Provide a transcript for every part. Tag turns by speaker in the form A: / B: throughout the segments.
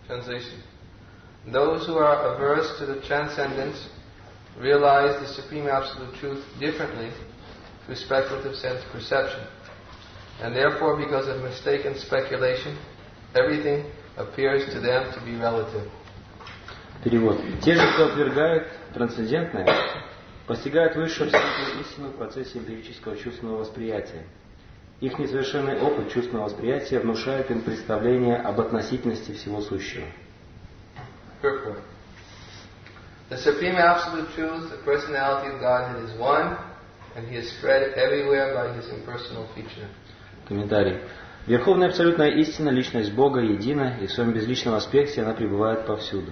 A: Translation. Those who are averse to the transcendence realize the Supreme Absolute Truth differently through speculative sense perception. And therefore, because of mistaken speculation, everything appears to them to be relative.
B: Перевод. Те же, кто отвергает трансцендентное, постигают высшую абсолютную истину в процессе эмпирического чувственного восприятия. Их несовершенный опыт чувственного восприятия внушает им представление об относительности всего сущего.
A: Purport. The Supreme Absolute Truth, the personality of Godhead, is one, and He is spread everywhere by His impersonal feature.
B: Комментарий. Верховная абсолютная истина, личность Бога, едина, и в своем безличном аспекте она пребывает повсюду.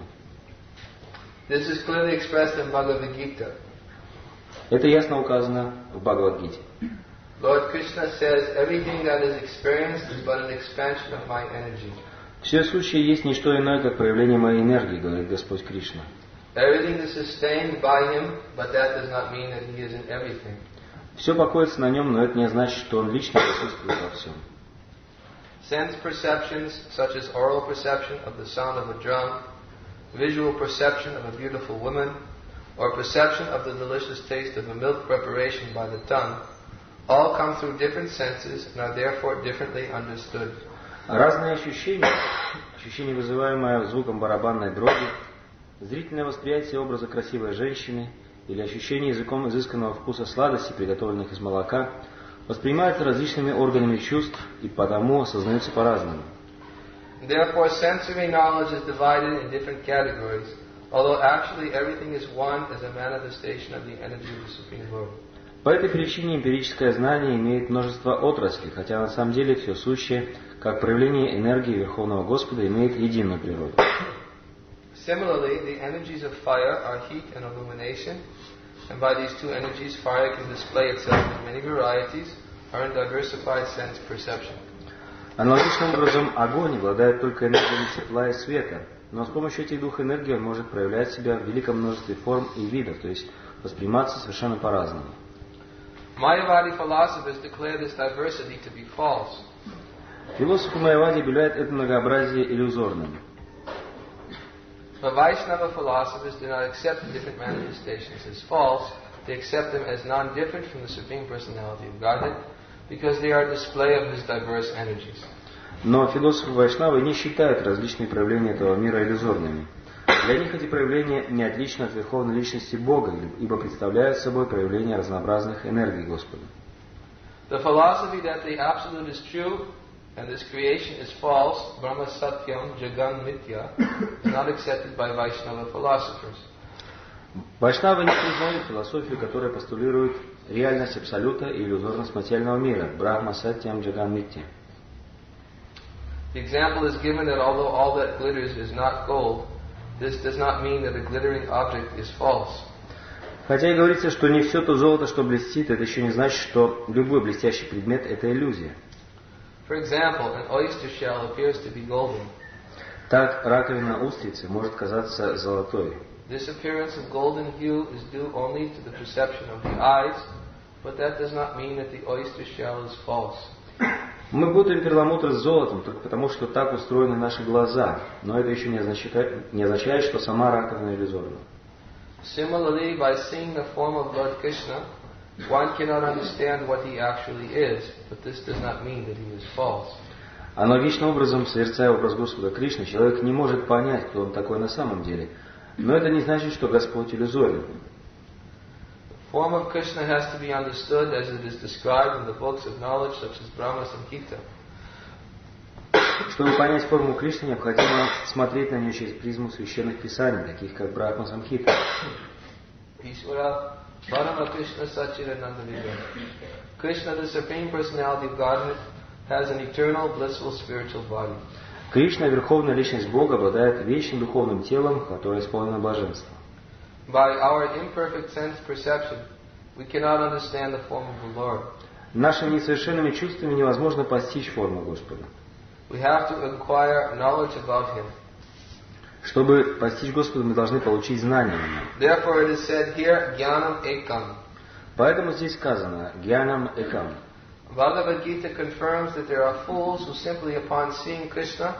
A: This is clearly expressed in Bhagavad Gita.
B: Это ясно указано в Бхагавад-гите.
A: Lord Krishna says, everything that is experienced is but an expansion of my energy.
B: Все сущее есть не что иное, как проявление моей энергии, говорит Господь Кришна.
A: Everything is sustained by Him, but that does not mean that He is in everything.
B: Все покоится на нем, но это не значит, что он лично присутствует во всем.
A: Sense perceptions, such as oral perception of the sound of a drum, visual perception of a beautiful woman, or perception of the delicious taste of a milk preparation by the tongue, all come through different senses and are therefore differently understood.
B: Разные ощущения, вызываемое звуком барабанной дроби, зрительное восприятие образа красивой женщины или ощущение языком изысканного вкуса сладостей, приготовленных из молока, воспринимаются различными органами чувств и потому осознаются по-разному.
A: Therefore, sensory knowledge is divided in different categories, although actually everything is one as a manifestation of the energy of the Supreme Lord.
B: По этой причине эмпирическое знание имеет множество отраслей, хотя на самом деле все сущее, как проявление энергии Верховного Господа, имеет единую природу.
A: Similarly, the energies of fire are heat and illumination, and by these two energies, fire can display itself in many varieties or in diversified sense perception.
B: Аналогичным образом, огонь обладает только энергией тепла и света, но с помощью этих двух энергий он может проявлять себя в великом множестве форм и видов, то есть восприниматься совершенно по-разному.
A: Mayavadi philosophers declare this diversity to be false.
B: Философы Майявади объявляют это многообразие иллюзорным.
A: But Vaishnava philosophers do not accept the different manifestations as false. They accept them as non-different from the Supreme Personality of Godhead, because they are a display of His diverse energies.
B: Но философы Вайшнавы не считают различные проявления этого мира иллюзорными. Для них эти проявления не отличны от Верховной Личности Бога, ибо представляют собой проявления разнообразных энергий Господа.
A: The philosophy that the Absolute is true and this creation is false, Brahma Satyam Jagan Mithya, is not accepted by Vaishnava philosophers.
B: Вайшнавы не признают философию, которая постулирует реальность Абсолюта и иллюзорность материального мира. Брахма Сатьям Джаган Митья.
A: The example is given that although all that glitters is not gold, this does not mean that a glittering object is false.
B: Хотя и говорится, что не все то золото, что блестит, это еще не значит, что любой блестящий предмет – это иллюзия.
A: For example, an oyster shell appears to be golden.
B: Так раковина устрицы может казаться золотой.
A: This appearance of golden hue is due only to the perception of the eyes, but that does not mean that the oyster shell is false.
B: Мы путаем перламутр с золотом только потому, что так устроены наши глаза, но это еще не означает, что сама раковина иллюзорна.
A: Similarly, by seeing the form of Lord Krishna, one cannot understand what he actually is, but this does not mean that he is false.
B: Аналогичным образом, созерцая образ Господа Кришны, человек не может понять, кто он такой на самом деле, но это не значит, что Господь иллюзорен.
A: The form of Krishna has to be understood as it is described in the books of knowledge such as Brahma Samhita.
B: Чтобы понять форму Кришны, необходимо смотреть на нее через призму священных писаний, таких как Брахма Самхита.
A: Ishvara Parama Krishna Satchidananda Vigraha. Krishna, the Supreme Personality of Godhead, has an eternal, blissful spiritual body.
B: Кришна, Верховная Личность Бога, обладает вечным духовным телом, которое исполнено блаженством.
A: By our imperfect sense perception, we cannot understand the form of the Lord.
B: Нашими несовершенными чувствами невозможно постичь форму Господа.
A: We have to acquire knowledge about Him.
B: Чтобы постичь Господа, мы должны получить знания о Нем.
A: Therefore it is said here, Jnanam Ekam.
B: Поэтому здесь сказано «Гьянам Экам».
A: Bhagavad Gita confirms that there are fools who simply upon seeing Krishna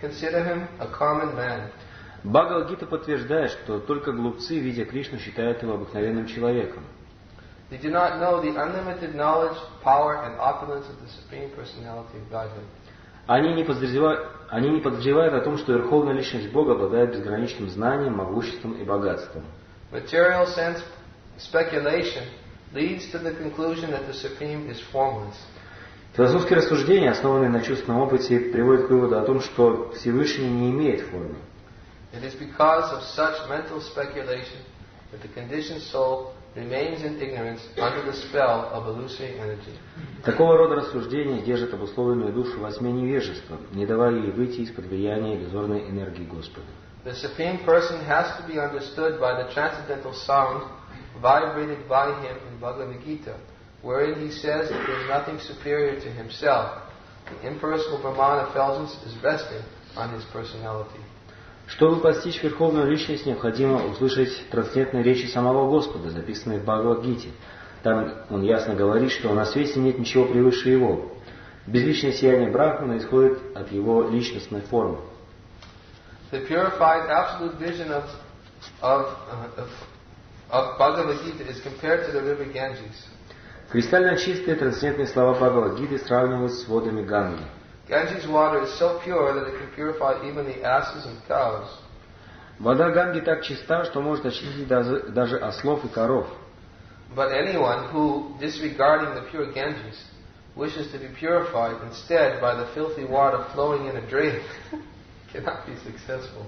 A: consider him a common man.
B: Бхагавад-гита подтверждает, что только глупцы, видя Кришну, считают его обыкновенным человеком.
A: They do not know the unlimited knowledge, power, and opulence of the Supreme Personality of Godhead.
B: Они не подозревают о том, что Верховная Личность Бога обладает безграничным знанием, могуществом и богатством.
A: Material sense speculation leads to the conclusion that the Supreme is formless.
B: Философские рассуждения, основанные на чувственном опыте, приводят к выводу о том, что Всевышний не имеет формы.
A: It is because of such mental speculation that the conditioned soul remains in ignorance under the spell of illusory energy.
B: Такого рода рассуждения держат обусловленную душу во тьме невежества, не давая ей выйти из-под влияния иллюзорной энергии Господа.
A: The Supreme Person has to be understood by the transcendental sound vibrated by him in Bhagavad Gita, wherein he says that there is nothing superior to himself. The impersonal Brahman effulgence is resting on his personality.
B: Чтобы постичь Верховную Личность, необходимо услышать трансцендентные речи самого Господа, записанные в Бхагавад-гите. Там он ясно говорит, что на свете нет ничего превыше его. Безличное сияние Брахмана исходит от его личностной формы.
A: The purified absolute vision of Bhagavad Gita is compared to the river Ganges.
B: Кристально чистые трансцендентные слова Бхагавад-гиты сравнивают с водами Ганги.
A: Ganges water is so pure that it can purify even the asses and cows.
B: Вода Ганги так чиста, что может очистить даже ослов и коров.
A: But anyone who, disregarding the pure Ganges, wishes to be purified instead by the filthy water flowing in a drain cannot be successful.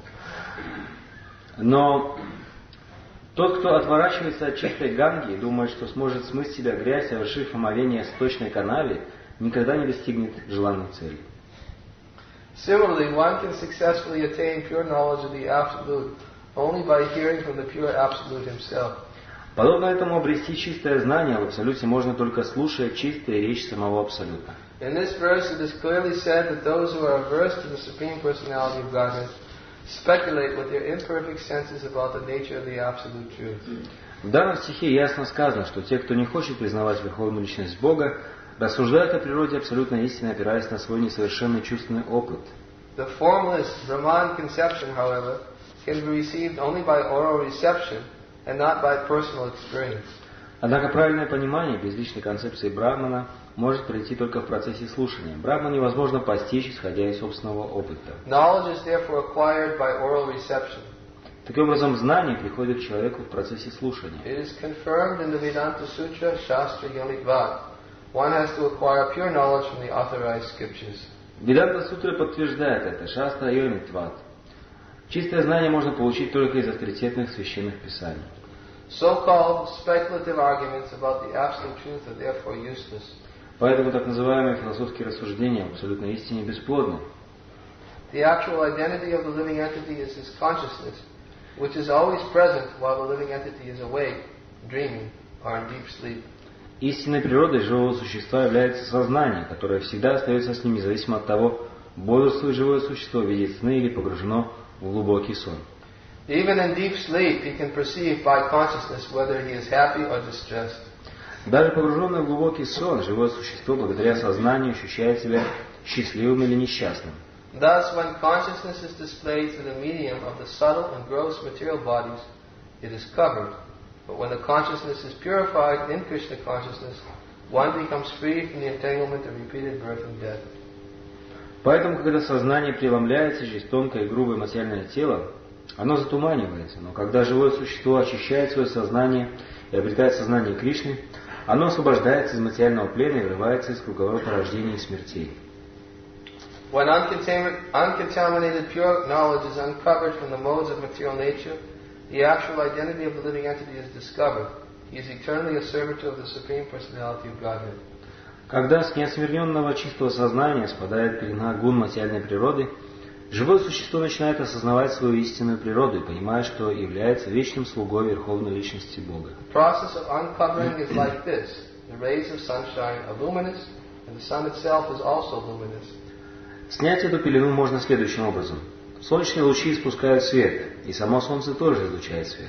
B: Но тот, кто отворачивается от чистой Ганги и думает, что сможет смыть с себя грязь, совершив омовение в сточной канаве, никогда не достигнет желанной цели.
A: Similarly, one can successfully attain pure knowledge of the Absolute only by hearing from the pure Absolute himself.
B: Подобно этому обрести чистое знание в Абсолюте можно только слушая чистую речь самого Абсолюта.
A: In this verse it is clearly said that those who are averse to the Supreme Personality of Godhead speculate with their imperfect senses about the nature of the Absolute Truth.
B: В данном стихе ясно сказано, что те, кто не хочет признавать Верховную Личность Бога, рассуждают о природе абсолютной истины, опираясь на свой несовершенный чувственный опыт.
A: The formless Brahman conception, however, can be received only by oral reception and not by personal experience.
B: Однако правильное понимание безличной концепции Брахмана может прийти только в процессе слушания. Брахман невозможно постичь, исходя из собственного опыта.
A: Knowledge is therefore acquired by oral reception.
B: Таким образом, знание приходит к человеку в процессе слушания.
A: It is confirmed in the Vedanta Sutra, Shastra Yonikvad. One has to acquire pure knowledge from the authorized scriptures.
B: Веданта Сутра подтверждает это. Шастра Йонитват. Чистое знание можно получить только из авторитетных священных писаний.
A: So-called speculative arguments about the absolute truth are therefore useless.
B: Поэтому так называемые философские рассуждения об абсолютной истине бесплодны.
A: The actual identity of the living entity is his consciousness, which is always present while the living entity is awake, dreaming, or in deep sleep.
B: Истинной природой живого существа является сознание, которое всегда остается с ним, независимо от того, бодрствует живое существо, видит сны или погружено в глубокий сон.
A: Even in deep sleep, he can perceive by consciousness whether he is happy or distressed.
B: Даже погруженное в глубокий сон, живое существо, благодаря сознанию, ощущает себя счастливым или несчастным.
A: Thus, when consciousness is displayed through the medium of the subtle and gross material bodies, it is covered. But when the consciousness is purified in Krishna consciousness, one becomes free from the entanglement of repeated birth and death.
B: Поэтому, когда сознание преломляется через тонкое и грубое материальное тело, оно затуманивается. Но когда живое существо очищает свое сознание и обретает сознание Кришны, оно освобождается из материального плена и вырывается из круговорота рождения и смертей.
A: When uncontaminated pure knowledge is uncovered from the modes of material nature, the actual identity of the living entity is discovered. He is eternally a servitor of the Supreme Personality of Godhead.
B: Когда с неосмирненного чистого сознания спадает пелена гун материальной природы, живое существо начинает осознавать свою истинную природу и понимает, что является вечным слугой Верховной Личности Бога.
A: The process of uncovering is like this. The rays of sunshine are luminous, and the sun itself is also luminous.
B: Снять эту пелену можно следующим образом. Солнечные лучи испускают свет, и само Солнце тоже излучает свет.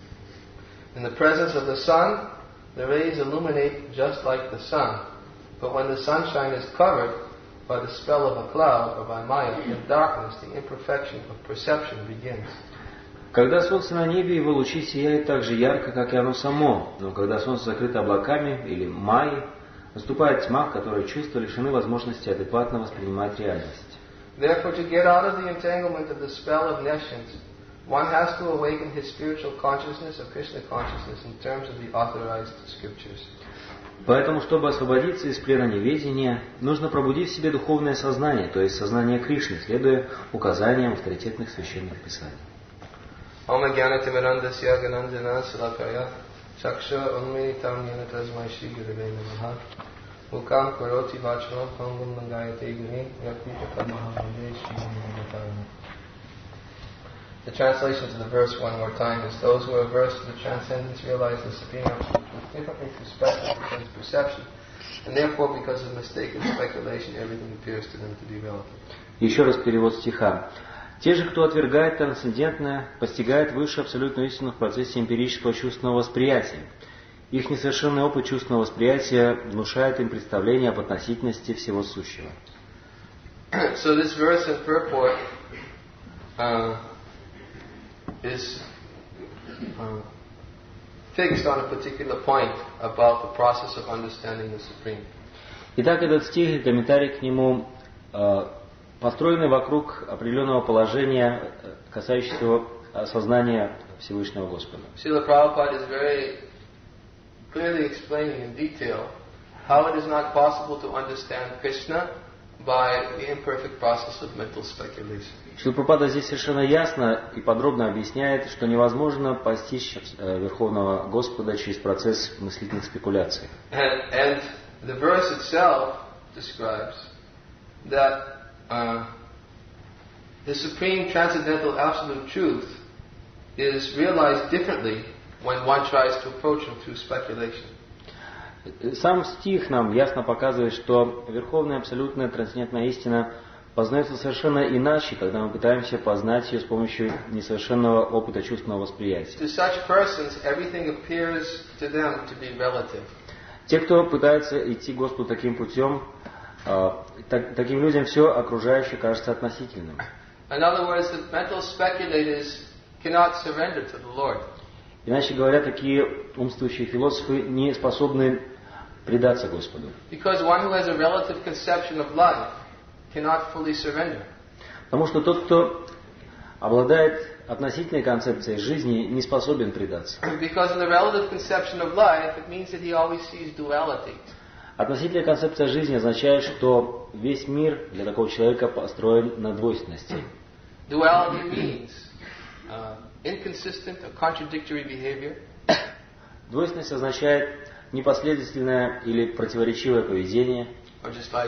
A: In the presence of the sun, the rays illuminate just like the sun. But when the sunshine is covered, by the spell of a cloud or by Maya, in darkness the imperfection of perception begins.
B: Когда солнце на небе, его лучи сияют так же ярко, как и оно само, но когда солнце закрыто облаками или майей, наступает тьма, в которой чувства лишены возможности адекватно воспринимать реальность.
A: Therefore, to get out of the entanglement of the spell of nescience, one has to awaken his spiritual consciousness or Krishna consciousness in terms of the authorized scriptures.
B: Поэтому, чтобы освободиться из плена неведения, нужно пробудить в себе духовное сознание, то есть сознание Кришны, следуя указаниям авторитетных священных писаний.
A: Om Jnana-timirandasya Gananjana Salakaya Chaksha Unmilitam Yena Tasmai Shri Gurave Namaha Mukam Karoti Vachana Pangam Langayate Guni Yakupata Mahamade Shri Namaha. The translation to the verse one more time is: those who are averse to the transcendence realize the Supreme Absolute differently through speculative perception, and therefore because of mistaken speculation everything appears to them to be relative.
B: Еще раз перевод стиха. Те же, кто отвергает трансцендентное, постигают высшую абсолютную истину в процессе эмпирического чувственного восприятия. Их несовершенный опыт чувственного восприятия внушает им представление об относительности всего сущего.
A: So this verse and purport is fixed on a particular point about the process of understanding the Supreme.
B: Итак, этот стих и комментарий к нему построены вокруг определенного положения, касающегося осознания Всевышнего Господа.
A: Srila Prabhupada is very clearly explaining in detail how it is not possible to understand Krishna by the imperfect process of mental speculation.
B: Шрила Прабхупада здесь совершенно ясно и подробно объясняет, что невозможно постичь Верховного Господа через процесс мыслительных спекуляций.
A: And the verse itself describes that the supreme transcendental absolute truth is realized differently when one tries to approach him through speculation.
B: Сам стих нам ясно показывает, что Верховная Абсолютная Трансцендентная Истина познается совершенно иначе, когда мы пытаемся познать ее с помощью несовершенного опыта чувственного восприятия.
A: To such persons, everything appears to them to be relative.
B: Те, кто пытается идти к Господу таким путем, таким людям все окружающее кажется относительным.
A: In other words, the mental speculators cannot surrender to the Lord.
B: Иначе говоря, такие умствующие философы не способны предаться Господу.
A: Because one who has a relative conception of life cannot fully surrender.
B: Потому что тот, кто обладает относительной концепцией жизни, не способен предаться.
A: Because in the relative conception of life, it means that he always sees duality.
B: Относительная концепция жизни означает, что весь мир для такого человека построен на двойственности.
A: Duality means inconsistent or contradictory behavior.
B: Двойственность означает непоследовательное или противоречивое поведение.
A: Or just like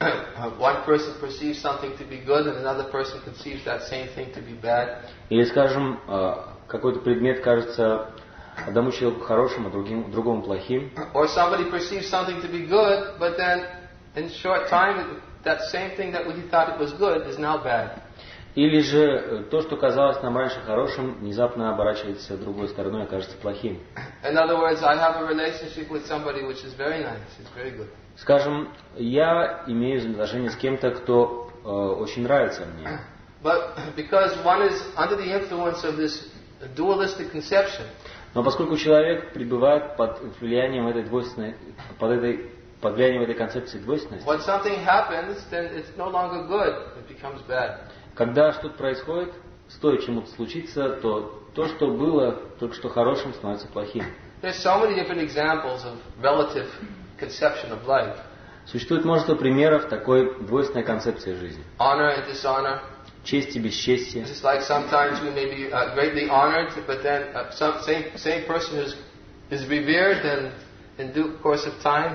A: one person perceives something to be good and another person conceives that same thing to be bad.
B: Или, скажем, какой-то предмет кажется одному человеку хорошим, а другому плохим.
A: Or somebody perceives something to be good, but then in short time that same thing that he thought it was good is now bad.
B: Или же то, что казалось нам раньше хорошим, внезапно оборачивается другой стороной и окажется плохим.
A: In other words, I have a relationship with somebody which is very nice, it's very good.
B: Скажем, я имею отношение с кем-то, кто очень нравится мне.
A: But because one is under the influence of this dualistic conception,
B: но поскольку человек пребывает под влиянием этой двойственной, под влиянием этой концепции двойственности,
A: when something happens, then it's no longer good, it becomes bad.
B: Когда что-то происходит, стоит чему-то случиться, то то, что было только что хорошим, становится плохим.
A: There's so many different examples of relative conception of life.
B: Существует множество примеров такой двойственной концепции жизни.
A: Honor and dishonor.
B: Честь и бесчестие.
A: Just like sometimes we may be greatly honored, but then same person is revered, and in due course of time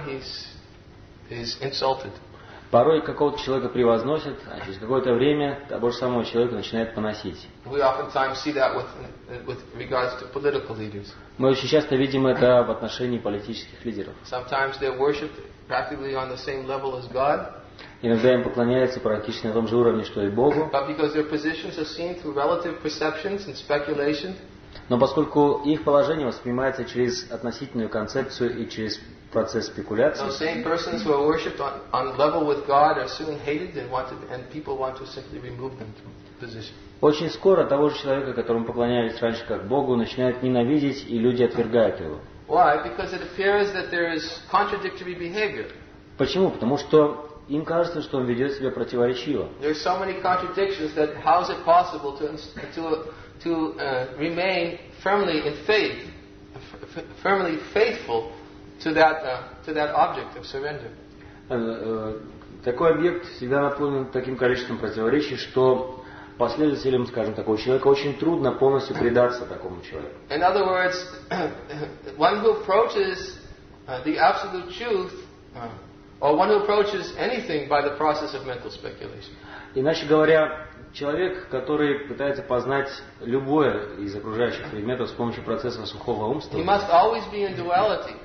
A: he's insulted.
B: Порой какого-то человека превозносят, а через какое-то время того же самого человека начинают поносить.
A: We oftentimes see that with regards to political leaders.
B: Мы очень часто видим это в отношении политических лидеров.
A: Sometimes they're worshipped practically on the same level as God.
B: Иногда им поклоняются практически на том же уровне, что и Богу.
A: But because their positions are seen through relative perceptions and speculation,
B: но поскольку их положение воспринимается через относительную концепцию и через процесс спекуляции.
A: Those same persons who are worshipped on level with God are soon hated and people want to simply remove them from position.
B: Очень скоро того же человека, которому поклонялись раньше как Богу, начинают ненавидеть, и люди отвергают его.
A: Why? Because it appears that there is contradictory behavior.
B: Почему? Потому что им кажется, что он ведет себя противоречиво.
A: There are so many contradictions that how is it possible to remain firmly in faith, firmly faithful to that object of surrender.
B: Такой объект всегда наполнен таким количеством противоречий, что последователям, скажем, такого человека очень трудно полностью предаться такому человеку.
A: In other words, one who approaches the absolute truth, or one who approaches anything by the process of mental speculation.
B: Иначе говоря, человек, который пытается познать любое из окружающих предметов с помощью процесса сухого умства,
A: He must always be in duality.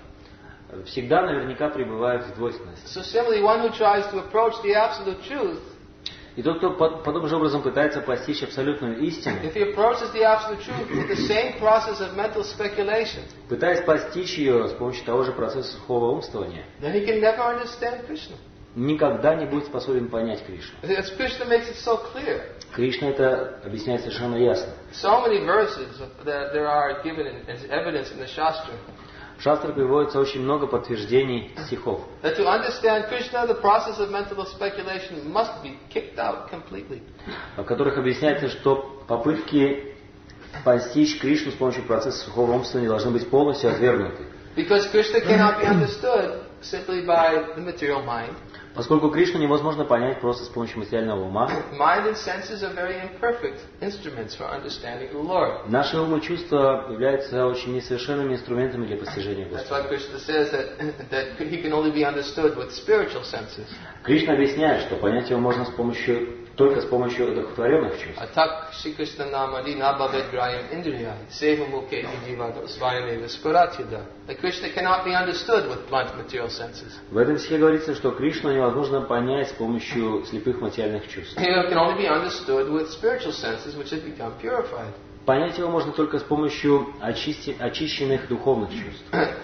B: всегда наверняка пребывает в двойственности.
A: So similarly, one who tries to approach the absolute truth,
B: И тот, кто подобным же образом пытается постичь абсолютную истину,
A: if he approaches the absolute truth with the same process of mental speculation,
B: пытаясь постичь ее с помощью того же процесса сухого умствования,
A: then he can never understand Krishna.
B: никогда не будет способен понять Кришну.
A: As Krishna makes it so clear.
B: Кришна это объясняет совершенно ясно.
A: So many verses that there are given as evidence in the Shastra.
B: В шастрах приводится очень много подтверждений стихов.
A: That to understand Krishna, the process of mental speculation must be kicked out completely.
B: В которых объясняется, что попытки постичь Кришну с помощью процесса сухого умствования должны быть полностью отвергнуты.
A: Because Krishna cannot be understood simply by the material mind.
B: Поскольку Кришну невозможно понять просто с помощью материального ума,
A: Mind and senses are very imperfect instruments for understanding the Lord.
B: наши умы и чувства являются очень несовершенными инструментами для постижения
A: That's
B: Господа.
A: why Krishna says that he can only be understood with spiritual senses.
B: Кришна объясняет, что понять его можно только с помощью одухотворенных чувств.
A: Atak Shri Krishna namadi nabhavet grayam indriyai sevamuke jivado svayameva sparatyada. That Krishna cannot be understood with blunt material senses.
B: В этом стихе говорится, что Кришну невозможно понять с помощью слепых материальных чувств.
A: He can only be understood with spiritual senses which have become purified.
B: Понять его можно только с помощью очищенных духовных чувств.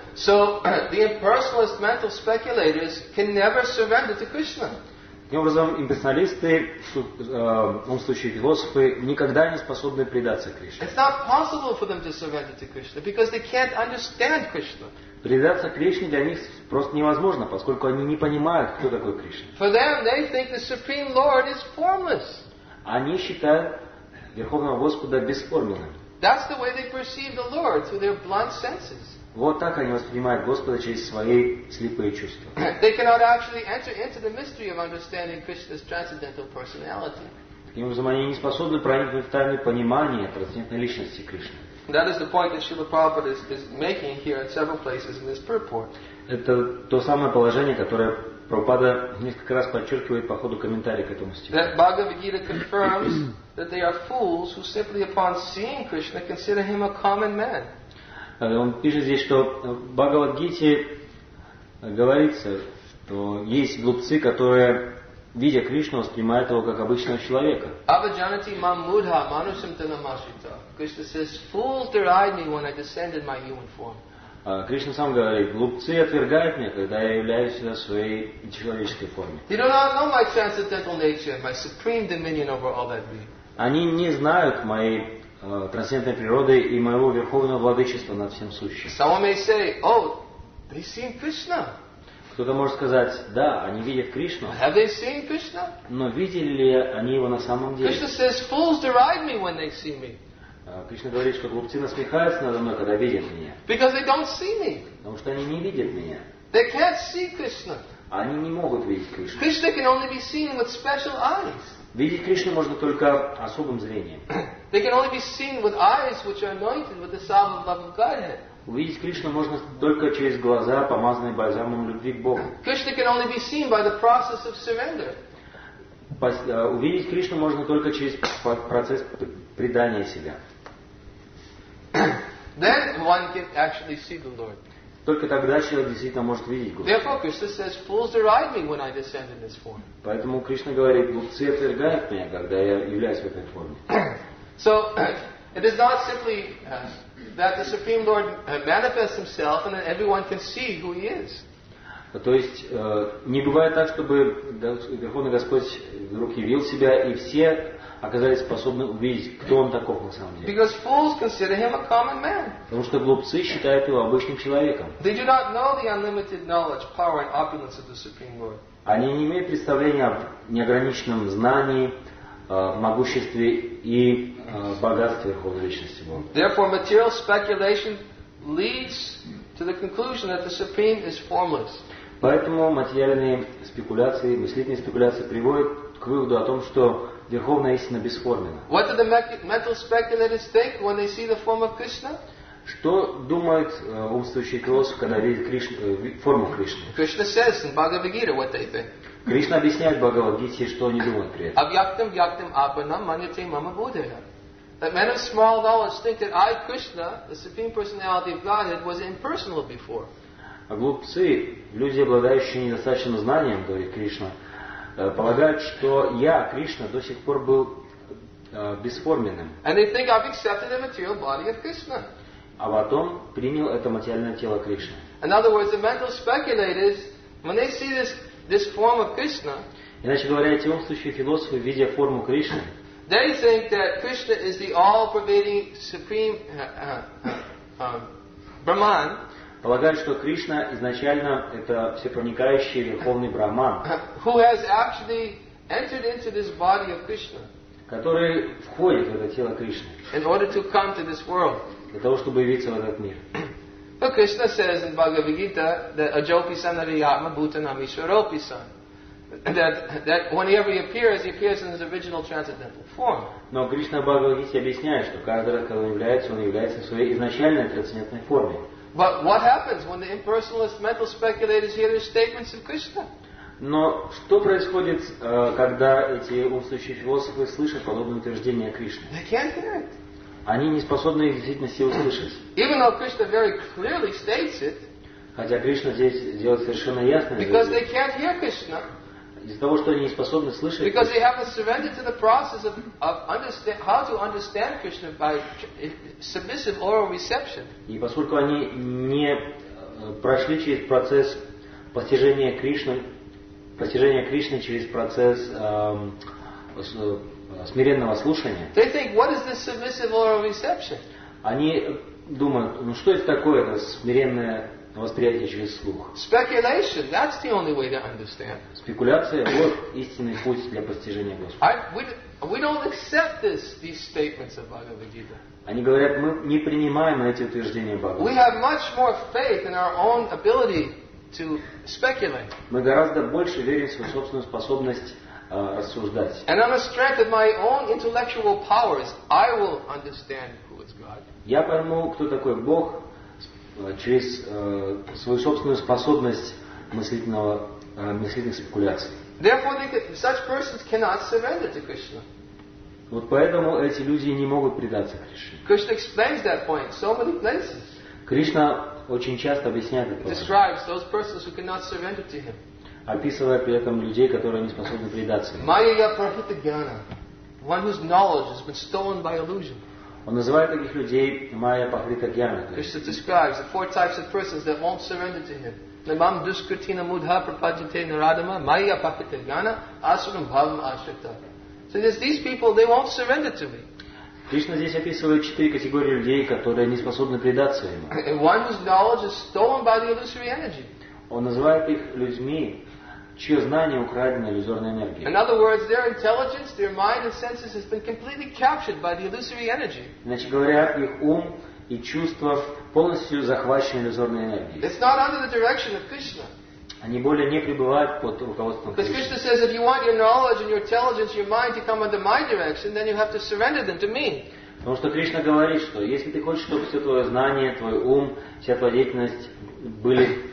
A: So the impersonalist mental speculators can never surrender to Krishna.
B: Таким образом, имперсоналисты, умствующие философы, никогда не способны предаться Кришне.
A: It's not possible for them to surrender to Krishna because they can't understand Krishna.
B: Предаться Кришне для них просто невозможно, поскольку они не понимают, кто такой Кришна.
A: For them, they think the Supreme Lord is formless.
B: Они считают Верховного Господа бесформенным.
A: That's the way they perceive the Lord, through their blunt senses.
B: Вот так они воспринимают Господа через свои слепые чувства.
A: They cannot actually enter into the mystery of understanding Krishna's transcendental personality.
B: Таким образом, они не способны проникнуть в тайну понимания трансцендентной личности Кришны.
A: That is the point that Srila Prabhupada is making here in several places in this purport.
B: Это то самое положение, которое Прабхупада несколько раз подчеркивает по ходу комментария к этому стиху.
A: That Bhagavad Gita confirms that they are fools who simply upon seeing Krishna consider him a common man.
B: Он пишет здесь, что в Бхагавад-гите говорится, что есть глупцы, которые, видя Кришну, воспринимают его как обычного человека.
A: Avajanati mam mudha manusamtanamashita. Krishna says, fools deride me when I descend in my human form.
B: Кришна сам говорит, глупцы отвергают меня, когда я являюсь в своей человеческой форме.
A: They do not know my transcendental nature, my supreme dominion over all that be.
B: Они не знают моей трансцендентной природы и моего верховного владычества над всем сущим.
A: Someone may say, oh, they've seen Krishna.
B: Кто-то может сказать, да, они видят Кришну,
A: Have they seen Krishna?
B: но видели ли они его на самом деле?
A: Krishna says, fools deride me when they see me.
B: Кришна говорит, что глупцы насмехаются надо мной, когда видят меня,
A: Because they don't see me.
B: потому что они не видят меня.
A: They can't see Krishna.
B: Они не могут видеть Кришну.
A: Krishna can only be seen with special eyes.
B: Видеть Кришну можно только особым зрением.
A: They can only be seen with eyes which are anointed with the salve of love of Godhead.
B: Увидеть Кришну можно только через глаза, помазанные бальзамом любви к Богу.
A: Krishna can only be seen by the process of surrender.
B: Увидеть Кришну можно только через процесс предания себя.
A: Then one can actually see the Lord.
B: Только тогда человек действительно может видеть Господа.
A: Therefore, Krishna says, fools deride me when I descend in this form.
B: Поэтому Кришна говорит, глупцы отвергают меня, когда я являюсь в этой форме.
A: So, it is not simply that the Supreme Lord manifests Himself and that everyone can see who He is.
B: То есть не бывает так, чтобы Верховный Господь вдруг явил себя, и все оказались способны увидеть, кто он таков на самом деле.
A: Because fools consider him a common man.
B: Потому что глупцы считают его обычным человеком.
A: They do not know the unlimited knowledge, power, and opulence of the Supreme Lord.
B: Они не имеют представления о неограниченном знании, могуществе и богатстве Верховной Вечности Бога.
A: Therefore, material speculation leads to the conclusion that the Supreme is formless.
B: Поэтому материальные спекуляции, мыслительные спекуляции приводят к выводу о том, что Верховная истина бесформенна.
A: What do the mental speculators think when they see the form of Krishna?
B: Что думает умствующий философ, когда видит форму Кришны?
A: Krishna says in Bhagavad Gita what they think.
B: Кришна объясняет в Бхагавад-гите, что они думают при этом.
A: Avyaktam vyaktam apanam manyate mama buddhaya. That men of small knowledge think that I, Krishna, the Supreme Personality of Godhead, was impersonal before.
B: А глупцы, люди, обладающие недостаточным знанием, говорит Кришна, полагают, что я, Кришна, до сих пор был бесформенным.
A: And they think I've accepted the material body of Krishna.
B: А потом принял это материальное тело Кришны.
A: In other words, the mental speculators, when they see this form of Krishna,
B: Иначе говоря, эти умствующие философы, видя форму Кришны,
A: they think that Krishna is the all-pervading supreme Brahman,
B: полагают, что Кришна изначально это всепроникающий верховный Брахман,
A: who has actually entered into this body of Krishna
B: который входит в это тело Кришны
A: in order to come to this world.
B: для того, чтобы явиться в этот мир.
A: But Krishna says in Bhagavad Gita that Ajopi Sanariyatma Bhutanam Ishwaropi San. That whenever he appears in his original transcendental form.
B: Но Кришна в Бхагавад-гите объясняет, что каждый раз, когда он является в своей изначальной трансцендентной форме.
A: But what happens when the impersonalist mental speculators hear the statements of Krishna?
B: Но что происходит, когда эти умствующие философы слышат подобные утверждения Кришны?
A: They can't hear it.
B: Они не способны их в действительности услышать.
A: Even though Krishna very clearly states it,
B: Хотя Кришна здесь делает совершенно ясно,
A: because they can't hear Krishna,
B: из-за того, что они не способны слышать,
A: because they haven't surrendered to the process of how to understand Krishna by submissive oral reception.
B: и поскольку они не прошли через процесс постижения Кришны через процесс смиренного слушания,
A: They think, what is this submissive oral reception?
B: они думают, ну что это такое, это смиренное восприятие через слух.
A: Speculation, that's the only way to understand.
B: Спекуляция – вот истинный путь для постижения Господа.
A: We don't accept these statements of Bhagavad Gita.
B: Они говорят, мы не принимаем эти утверждения
A: We
B: Бхагавад.
A: have much more faith in our own ability to speculate.
B: Мы гораздо больше верим в свою собственную способность рассуждать.
A: And on the strength of my own intellectual powers, I will understand who is God.
B: Я пойму, кто такой Бог, через свою собственную способность мыслительных спекуляций.
A: Therefore, such persons cannot surrender to Krishna.
B: Вот поэтому эти люди не могут предаться Кришне.
A: Krishna explains that point in so many places.
B: Кришна очень часто объясняет это,
A: Describes those persons who cannot surrender to him.
B: описывая при этом людей, которые не способны предаться ему.
A: Maya prahita jnana, one whose knowledge has been stolen by illusion.
B: Он называет таких людей Майя Пахрита Гьяна.
A: Krishna describes the four types of persons that won't surrender to him. Namam duskritina mudha prapajate naradama maya prahita jnana asuram bhavam ashrita. So there's these people, they won't surrender to me.
B: Кришна здесь описывает 4 категории людей, которые не способны предаться ему.
A: And one whose knowledge is stolen by the illusory energy.
B: Он называет их людьми, чье знание украдено иллюзорной энергией.
A: In other words, their intelligence, their mind and senses has been completely captured by the illusory energy.
B: Иначе говоря, их ум и чувства полностью захвачены иллюзорной энергией.
A: It's not under the direction of Krishna.
B: Они более не пребывают под руководством
A: Because
B: Кришны.
A: Krishna says if you want your knowledge and your intelligence, your mind to come under my direction, then you have to surrender them to me.
B: Потому что Кришна говорит, что если ты хочешь, чтобы все твое знание, твой ум, вся твоя деятельность были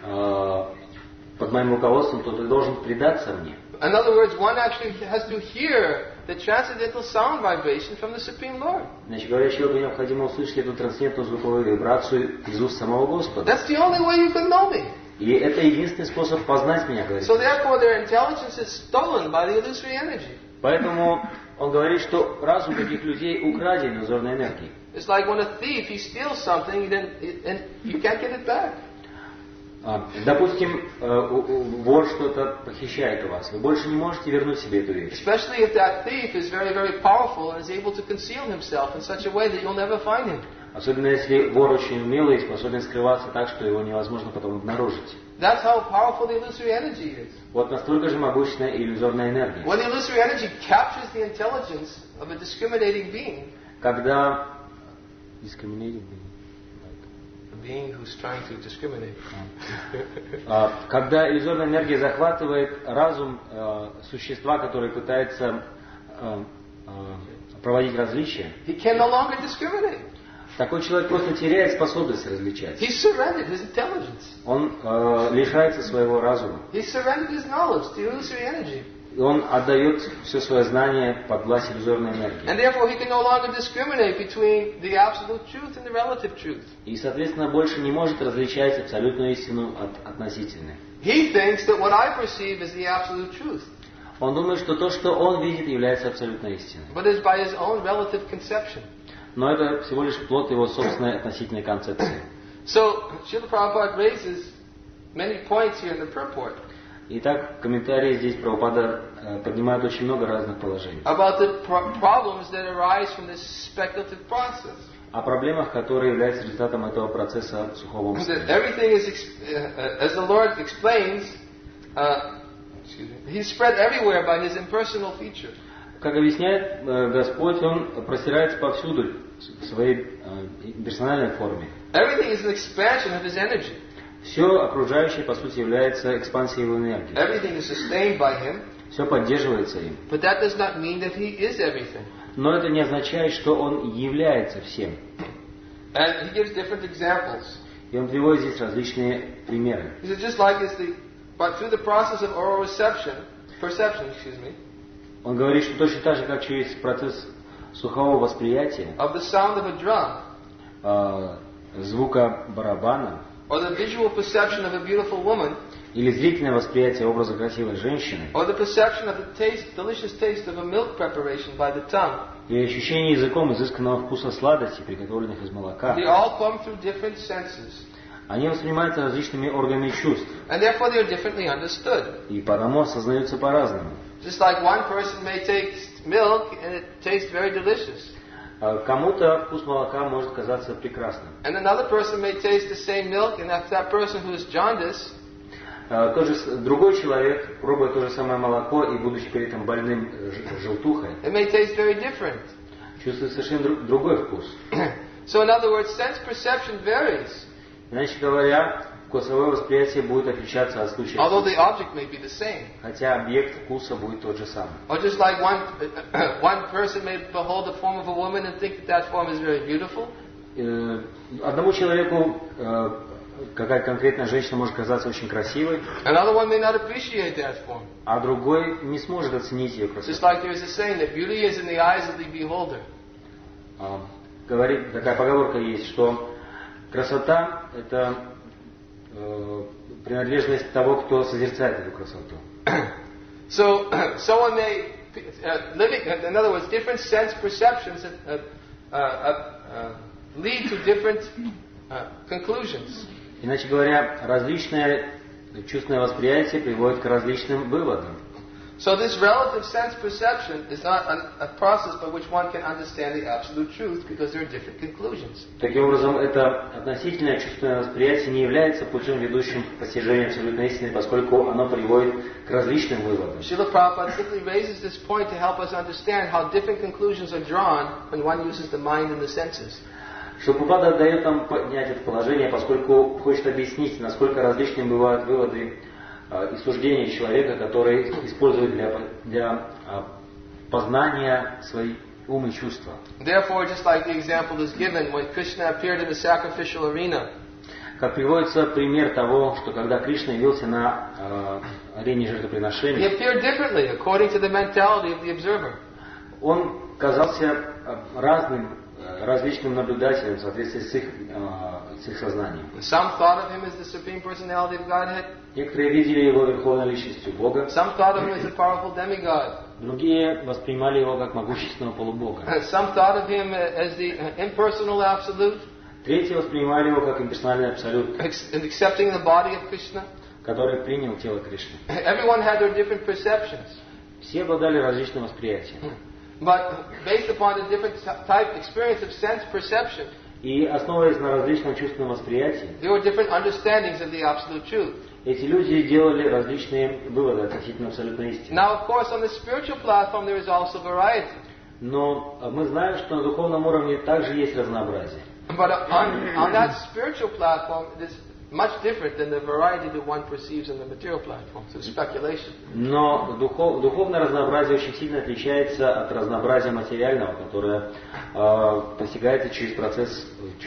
B: под моим руководством, то ты должен предаться мне.
A: In other words, one actually has to hear the transcendental sound vibration from the Supreme Lord.
B: Иначе говоря, человеку необходимо услышать эту трансцендентную звуковую вибрацию из уст самого Господа.
A: That's the only way you can know me.
B: И это единственный способ познать меня, говорит.
A: So therefore their intelligence is stolen by the illusory energy.
B: Поэтому он говорит, что разум таких людей украден иллюзорной энергией.
A: It's like when a thief, he steals something, then you can't get it back.
B: Допустим, вор что-то похищает у вас. Вы больше не можете вернуть себе эту вещь.
A: Especially if that thief is very, very powerful and is able to conceal himself in such a way that you'll never find him.
B: Особенно если вор очень умелый и способен скрываться так, что его невозможно потом обнаружить.
A: That's how powerful the illusory energy is.
B: Вот настолько же могущественна иллюзорная энергия.
A: When the illusory energy captures the intelligence of a discriminating being,
B: Когда
A: a being who's trying to discriminate,
B: когда иллюзорная энергия захватывает разум существа, которое пытается проводить различия,
A: he can no longer discriminate.
B: такой человек просто теряет способность различать.
A: He's surrendered his intelligence.
B: Он лишается своего разума.
A: He's surrendered his knowledge to illusory energy.
B: И он отдает все свое знание под власть иллюзорной энергии.
A: And therefore he can no longer discriminate between the absolute truth and the relative truth.
B: И, соответственно, больше не может различать абсолютную истину от относительной.
A: He thinks that what I perceive is the absolute truth,
B: Он думает, что то, что он видит, является абсолютной истиной.
A: but is by his own relative conception.
B: Но это всего лишь плод его собственной относительной концепции.
A: So, Srila Prabhupada raises many points here in the purport
B: Итак, комментарии здесь Прабхупада поднимают очень много разных положений.
A: about the problems that arise from this speculative process.
B: О проблемах, которые являются результатом этого процесса сухого
A: That
B: умствования.
A: everything is, as the Lord explains, He's spread everywhere by His impersonal feature.
B: Как объясняет Господь, Он простирается повсюду в своей персональной форме.
A: Everything is an expansion of His energy.
B: Все окружающее, по сути, является экспансией его энергии.
A: Everything is sustained by Him,
B: Все поддерживается им.
A: but that does not mean that He is everything.
B: Но это не означает, что Он является всем.
A: And He gives different examples.
B: И Он приводит здесь различные примеры.
A: He says, just like but through the process of oral perception,
B: Он говорит, что точно так же, как через процесс слухового восприятия,
A: of the sound of a drum,
B: звука барабана,
A: or the visual perception of a beautiful woman,
B: или зрительное восприятие образа красивой женщины,
A: or the perception of the delicious taste of a milk preparation by the tongue,
B: или ощущение языком изысканного вкуса сладостей, приготовленных из молока,
A: they all come through different senses.
B: они воспринимаются различными органами чувств,
A: And therefore they are differently understood.
B: и потому осознаются по-разному.
A: Just like one person may taste milk and it tastes very delicious.
B: Кому-то вкус молока может казаться прекрасным.
A: And another person may taste the same milk, and if that person who is jaundiced,
B: Другой человек, пробуя то же самое молоко и будучи при этом больным желтухой,
A: it may taste very different.
B: чувствует совершенно другой вкус.
A: So in other words, sense perception varies.
B: Иначе говоря, вкусовое восприятие будет отличаться от случая к
A: Although the
B: случаю,
A: object may be the same.
B: хотя объект вкуса будет тот же самый.
A: Or just like one person may behold the form of a woman and think that form is very beautiful.
B: Одному человеку какая конкретная женщина может казаться очень красивой,
A: Another one may not appreciate that form.
B: а другой не сможет оценить ее красоту.
A: Just like there is a saying that beauty is in the eyes of the beholder.
B: Говорит, такая поговорка есть, что красота – это принадлежность того, кто созерцает эту красоту.
A: So someone may in other words, different sense perceptions lead to different conclusions.
B: Иначе говоря, различное чувственное восприятие приводит к различным выводам.
A: So this relative sense perception is not a process by which one can understand the absolute truth because there are different conclusions.
B: Таким образом, это относительное чувственное восприятие не является путем, ведущим к постижению абсолютной истины, поскольку оно приводит к различным выводам.
A: Srila Prabhupada simply raises this point to help us understand how different conclusions are drawn when one uses the mind and the senses.
B: Прабхупада дает нам поднять это положение, поскольку хочет объяснить, насколько различными бывают выводы и суждения человека, который использует для познания свои ум и чувства.
A: Therefore, just like the example is given when Krishna appeared in the sacrificial arena,
B: как приводится пример того, что когда Кришна явился на арене
A: he
B: жертвоприношения,
A: appeared differently according to the mentality of the observer.
B: он казался различным наблюдателям в соответствии с их сознанием.
A: Some thought of him as the Supreme Personality of Godhead.
B: Некоторые видели его верховной личностью Бога,
A: Some thought of him as a powerful demigod.
B: другие воспринимали его как могущественного полубога.
A: Some thought of him as the impersonal absolute.
B: Третьи воспринимали его как имперсональный абсолют,
A: accepting the body of Krishna.
B: который принял тело Кришны.
A: Everyone had their different perceptions.
B: Все обладали различным восприятием.
A: But based upon the different type experience of sense perception,
B: И основываясь на различном чувственном восприятии,
A: there were different understandings of the absolute truth.
B: эти люди делали различные выводы относительно абсолютной истины.
A: Now, of course, on the spiritual platform, there is also variety.
B: Но мы знаем, что на духовном уровне также есть разнообразие.
A: But on that spiritual platform, it is much different than the variety that one perceives on the material platform. So speculation.
B: Но духовное разнообразие очень сильно отличается от разнообразия материального, которое постигается через процесс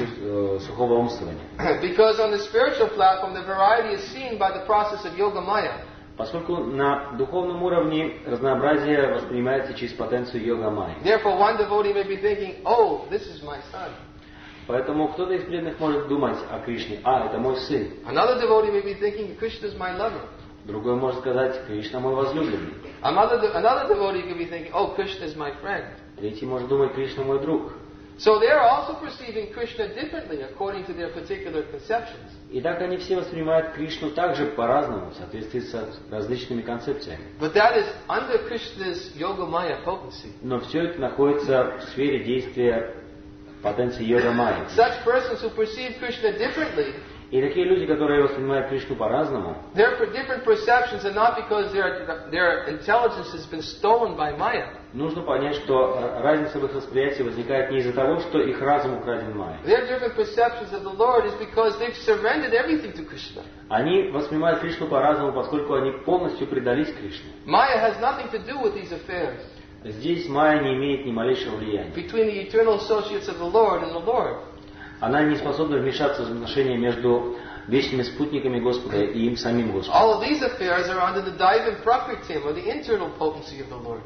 B: сухого умствования.
A: Because on the spiritual platform, the variety is seen by the process of yoga maya.
B: Поскольку на духовном уровне разнообразие воспринимается через потенцию йога-майи.
A: Therefore, one devotee may be thinking, "Oh, this is my son."
B: Поэтому кто-то из преданных может думать о Кришне: это мой сын.
A: Another devotee may be thinking, "Krishna is my lover."
B: Другой может сказать: Кришна мой возлюбленный.
A: Another devotee could be thinking, "Oh, Krishna is my friend."
B: Третий может думать: Кришна мой друг.
A: So they are also perceiving Krishna differently according to their particular conceptions.
B: И так они все воспринимают Кришну также по-разному, в соответствии с различными концепциями.
A: But that is under Krishna's yoga maya potency.
B: Но все это находится в сфере действия потенции йога-майи.
A: Such persons who perceive Krishna differently,
B: И такие люди, которые воспринимают Кришну по-разному,
A: their different perceptions are not because their intelligence has been stolen by Maya.
B: нужно понять, что разница в их восприятии возникает не из-за того, что их разум украден майей.
A: Their different perceptions of the Lord is because they've surrendered everything to Krishna.
B: Они воспринимают Кришну по-разному, поскольку они полностью предались Кришне.
A: Maya has nothing to do with these affairs
B: Здесь майя не имеет ни малейшего влияния.
A: between the eternal associates of the Lord and the Lord.
B: Она не способна вмешаться в отношения между вечными спутниками Господа и им самим Господом.
A: All of these affairs are under the Daivam Prakritim, or the internal potency of the Lord.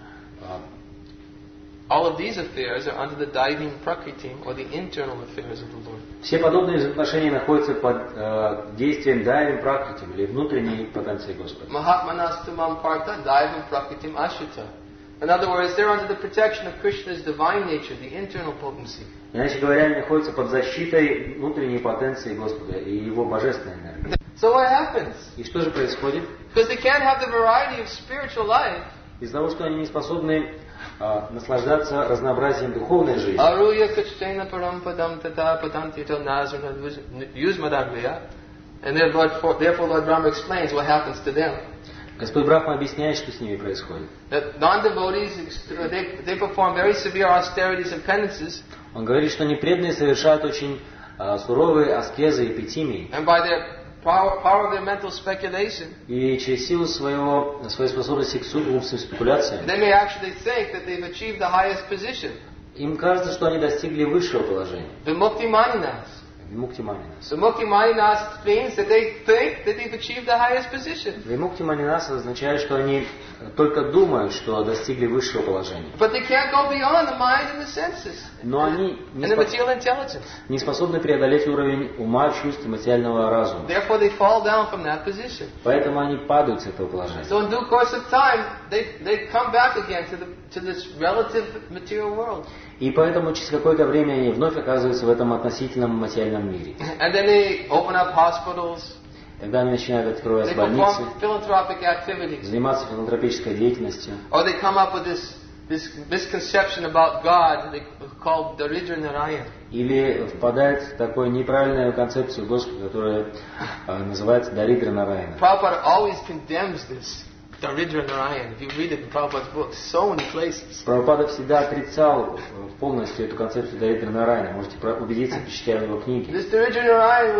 A: All of these affairs are under the Daivam Prakritim, or the internal affairs of the Lord.
B: Все подобные взаимоотношения находятся под действием дайвим пракритим, или внутренней потенции Господа.
A: Mahatmanastamam Partha Daivam Prakritim Ashita. In other words, they're under the protection of Krishna's divine nature, the internal potency.
B: Иначе говоря, они находятся под защитой внутренней потенции Господа и Его божественной энергии.
A: So what happens?
B: И что же происходит?
A: Because they can't have the variety of spiritual life.
B: Из-за того, что они не способны наслаждаться разнообразием духовной жизни.
A: Aruya kachtaina parampadam tata patantito nazrana yuzmadagriya. And therefore Lord Brahma explains what happens to them.
B: Господь Брахма объясняет, что с ними происходит.
A: That non-devotees, they perform very severe austerities and penances.
B: Он говорит, что непреданные совершают очень суровые аскезы и эпитимии.
A: And by their power of their mental speculation,
B: И через силу своей способности к умственным спекуляциям,
A: they may actually think that they've achieved the highest position.
B: им кажется, что они достигли высшего положения.
A: Vimukti maninas.
B: Вимукти манинас.
A: Vimukti maninas means that they think that they've achieved the highest position.
B: Вимукти манинас означает, что они только думают, что достигли высшего положения.
A: But they can't go beyond the mind and the senses
B: Но они
A: and the material intelligence.
B: не способны преодолеть уровень ума, чувств и материального разума.
A: Therefore, they fall down from that position.
B: Поэтому они падают с этого положения.
A: So, in due course of time, they come back again to this relative material world.
B: И поэтому через какое-то время они вновь оказываются в этом относительном материальном мире.
A: And then they open up hospitals.
B: Тогда они начинают открывать
A: They
B: больницы,
A: perform philanthropic activities.
B: заниматься филантропической деятельностью.
A: Or they come up with this misconception about God they called Daridra Narayan.
B: Или впадает в такую неправильную концепцию Господа, которая называется Даридра Нараяна.
A: Prabhupada always condemns this Daridra Narayan. If you read it in Prabhupada's books, so many places.
B: Прабхупада всегда отрицал полностью эту концепцию Даридра Нараяна. Можете убедиться, прочитав его книги.
A: This Daridra Narayan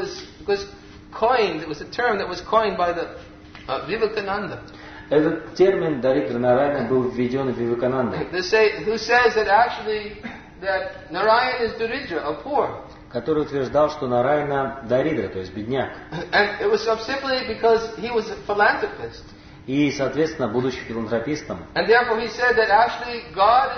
A: was coined. It was a term that was coined by the Vivekananda.
B: Этот термин Даридра Нараяна был введен Вивеканандой,
A: Who says that actually that Narayan is Daridra, or poor.
B: который утверждал, что Нараяна Даридра, то есть бедняк.
A: And it was simply because he was a philanthropist.
B: И, соответственно, будучи филантропистом,
A: And therefore he said that actually God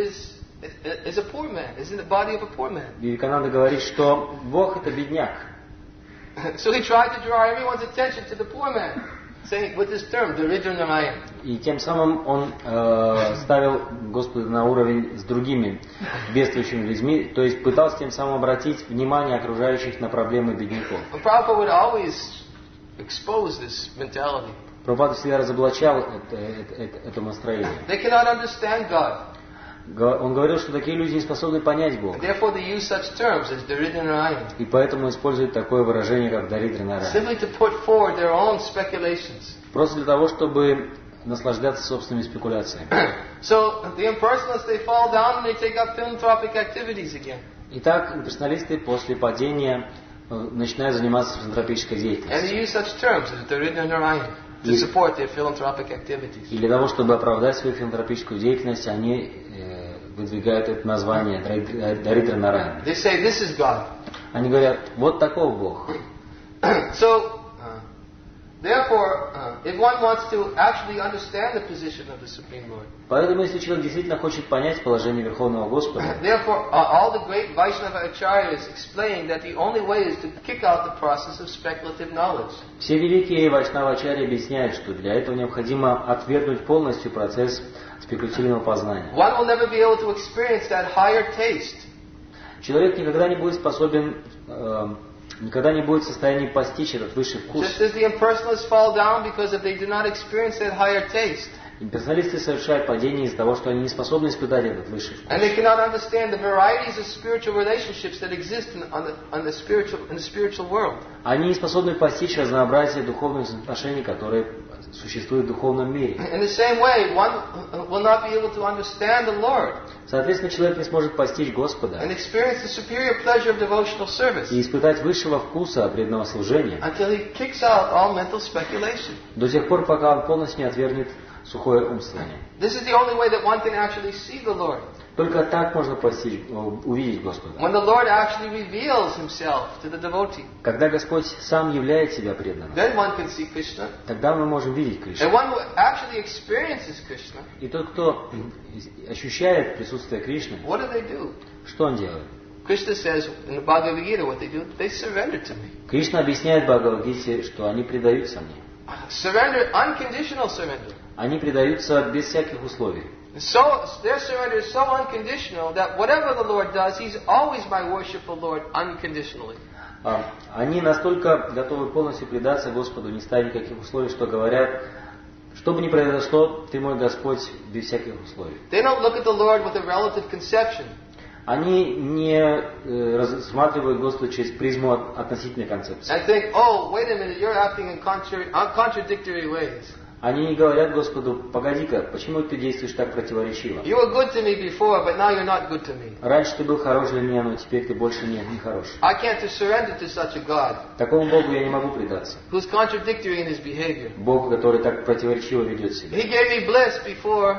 A: is a poor man, is in the body of a poor man.
B: Вивекананда говорит, что Бог это бедняк.
A: So he tried to draw everyone's attention to the poor man. saying with this term, Daridra Narayan.
B: И тем самым он ставил Господа на уровень с другими бедствующими людьми, то есть пытался тем самым обратить внимание окружающих на проблемы бедняков.
A: Prabhupada would always expose this mentality.
B: Прабхупада всегда разоблачал это настроение.
A: They cannot understand God.
B: Он говорил, что такие люди не способны понять Бога.
A: Therefore, they use such terms as Daridra Narayan.
B: И поэтому используют такое выражение, как Даридра Нараян.
A: Simply to put forward their own speculations.
B: Просто для того, чтобы наслаждаться собственными спекуляциями.
A: So, the impersonalists, they fall down and they take up philanthropic activities again.
B: Итак, имперсоналисты после падения начинают заниматься филантропической
A: And
B: деятельностью.
A: they use such terms as Daridra Narayan to support their philanthropic activities.
B: И для того, чтобы оправдать свою филантропическую деятельность, они выдвигают это название Даридра Нараян.
A: They say, this is God.
B: Они говорят, вот таков Бог.
A: So, therefore, if one wants to actually understand the position of the Supreme Lord,
B: Поэтому, если человек действительно хочет понять положение Верховного Господа,
A: therefore, all the great Vaishnava acharyas explain that the only way is to kick out the process of speculative knowledge.
B: все великие вайшнава-ачарьи объясняют, что для этого необходимо отвергнуть полностью процесс спекулятивного познания.
A: One will never be able to experience that higher taste
B: Человек никогда не будет способен, никогда не будет в состоянии постичь этот высший вкус.
A: just as the impersonalists fall down because if they do not experience that higher taste.
B: Имперсоналисты совершают падение из-за того, что они не способны испытать этот высший вкус.
A: And they cannot understand the varieties of spiritual relationships that exist in the spiritual world.
B: Они не способны постичь разнообразие духовных отношений, которые существуют в духовном мире.
A: In the same way, one will not be able to understand the Lord
B: Соответственно, человек не сможет постичь Господа
A: and experience the superior pleasure of devotional service
B: и испытать высшего вкуса преданного служения
A: until he kicks out all mental speculation.
B: до тех пор, пока он полностью не отвергнет сухое умствование.
A: This is the only way that one can actually see the Lord.
B: Только так можно постичь, увидеть Господа.
A: When the Lord actually reveals himself to the devotee,
B: Когда Господь сам являет себя преданным,
A: then one can see Krishna.
B: тогда мы можем видеть
A: And
B: Кришну.
A: one who actually experiences Krishna,
B: И тот, кто ощущает присутствие Кришны,
A: what do?
B: что он делает?
A: Krishna says in the Bhagavad Gita what they do, they surrender to me.
B: Кришна объясняет в Бхагавад-гите, что они предаются мне.
A: Surrender, unconditional surrender.
B: Они предаются без всяких условий.
A: So their surrender is so unconditional that whatever the Lord does, He's always my worshipful Lord unconditionally.
B: Они настолько готовы полностью предаться Господу, не ставя никаких условий, что говорят, что бы ни произошло, Ты мой Господь без всяких условий.
A: They don't look at the Lord with a relative conception.
B: Они не рассматривают Господа через призму относительной концепции.
A: And think, oh, wait a minute, you're acting in contradictory ways.
B: Они не говорят Господу, погоди-ка, почему ты действуешь так противоречиво?
A: You were good to me before, but now you're not good to me.
B: Раньше ты был хорош для меня, но теперь ты больше не хорош.
A: I can't surrender to such a God
B: Такому Богу я не могу предаться.
A: who's contradictory in His behavior.
B: Богу, который так противоречиво ведет себя.
A: He gave me bliss before,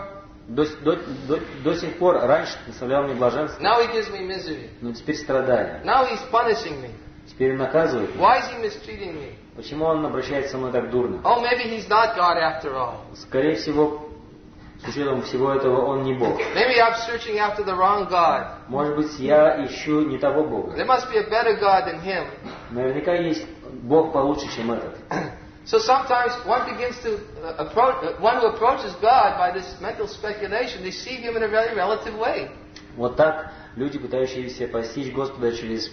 B: До сих пор раньше доставлял мне блаженство,
A: now He gives me misery.
B: но теперь страдания.
A: Now He's punishing me.
B: Теперь наказывает меня.
A: Why is He mistreating me?
B: Почему он обращается со мной так дурно?
A: Oh, maybe He's not God after all.
B: Скорее всего, с учетом всего этого, он не Бог.
A: Maybe I'm searching after the wrong God.
B: Может быть, я ищу не того Бога.
A: There must be a better God than Him.
B: Наверняка есть Бог получше, чем этот.
A: So sometimes one begins to one who approaches God by this mental speculation, they see Him in a very relative way.
B: Вот так люди, пытающиеся постичь Господа через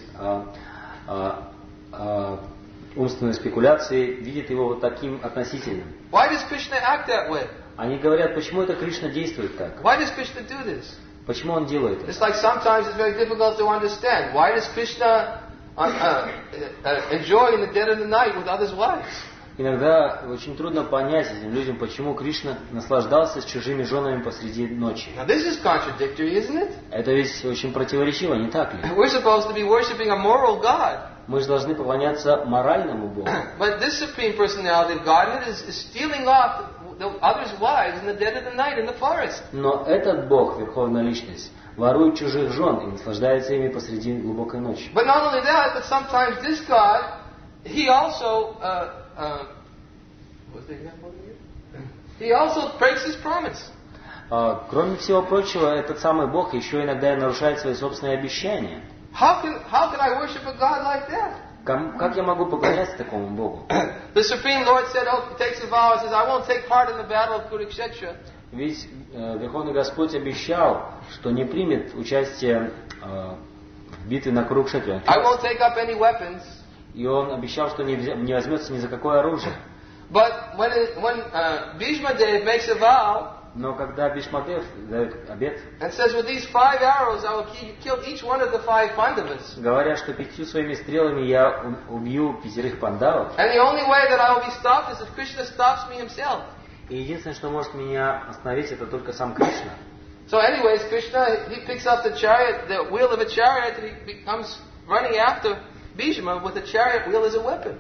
B: умственные спекуляции, видят его вот таким относительным.
A: Why does Krishna act that way?
B: Они говорят, почему это Кришна действует так?
A: Why does Krishna do this?
B: Почему он делает это?
A: It's like sometimes it's very difficult to understand. Why does Krishna enjoy in the dead of the night with others' wives?
B: Иногда очень трудно понять этим людям, почему Кришна наслаждался с чужими женами посреди ночи.
A: Now this is contradictory, isn't it?
B: Это ведь очень противоречиво, не так ли?
A: We're supposed to be worshiping a moral God.
B: Мы же должны поклоняться моральному Богу.
A: But this Supreme Personality of Godhead is stealing off the others' wives in the dead of the night in the forest.
B: Но этот Бог, Верховная Личность, ворует чужих жен и наслаждается ими посреди глубокой ночи.
A: But not only that, but sometimes this God, He also what's the example again? He also breaks His promise.
B: Кроме всего прочего, этот самый Бог еще иногда и нарушает свои собственные обещания.
A: How can I worship a God like that?
B: Как я могу поклоняться такому Богу?
A: The Supreme Lord said, takes a vow and says, I won't take part in the battle of Kurukshetra.
B: Ведь Верховный Господь обещал, что не примет участие в битве на Курукшетре.
A: I won't take up any weapons.
B: И он обещал, что не возьмется ни за какое оружие.
A: But when Bhishma Dev makes a vow,
B: Но когда Бишмадев дает обет,
A: and says, with these 5 arrows, I will kill each one of the 5 Pandavas.
B: говоря, что 5 своими стрелами я убью 5 пандавов.
A: And the only way that I will be stopped is if Krishna stops me himself.
B: И единственное, что может меня остановить, это только сам Кришна.
A: So anyways, Krishna, he picks up the chariot, the wheel of a chariot, and he becomes running after Bhishma with the chariot wheel as a weapon.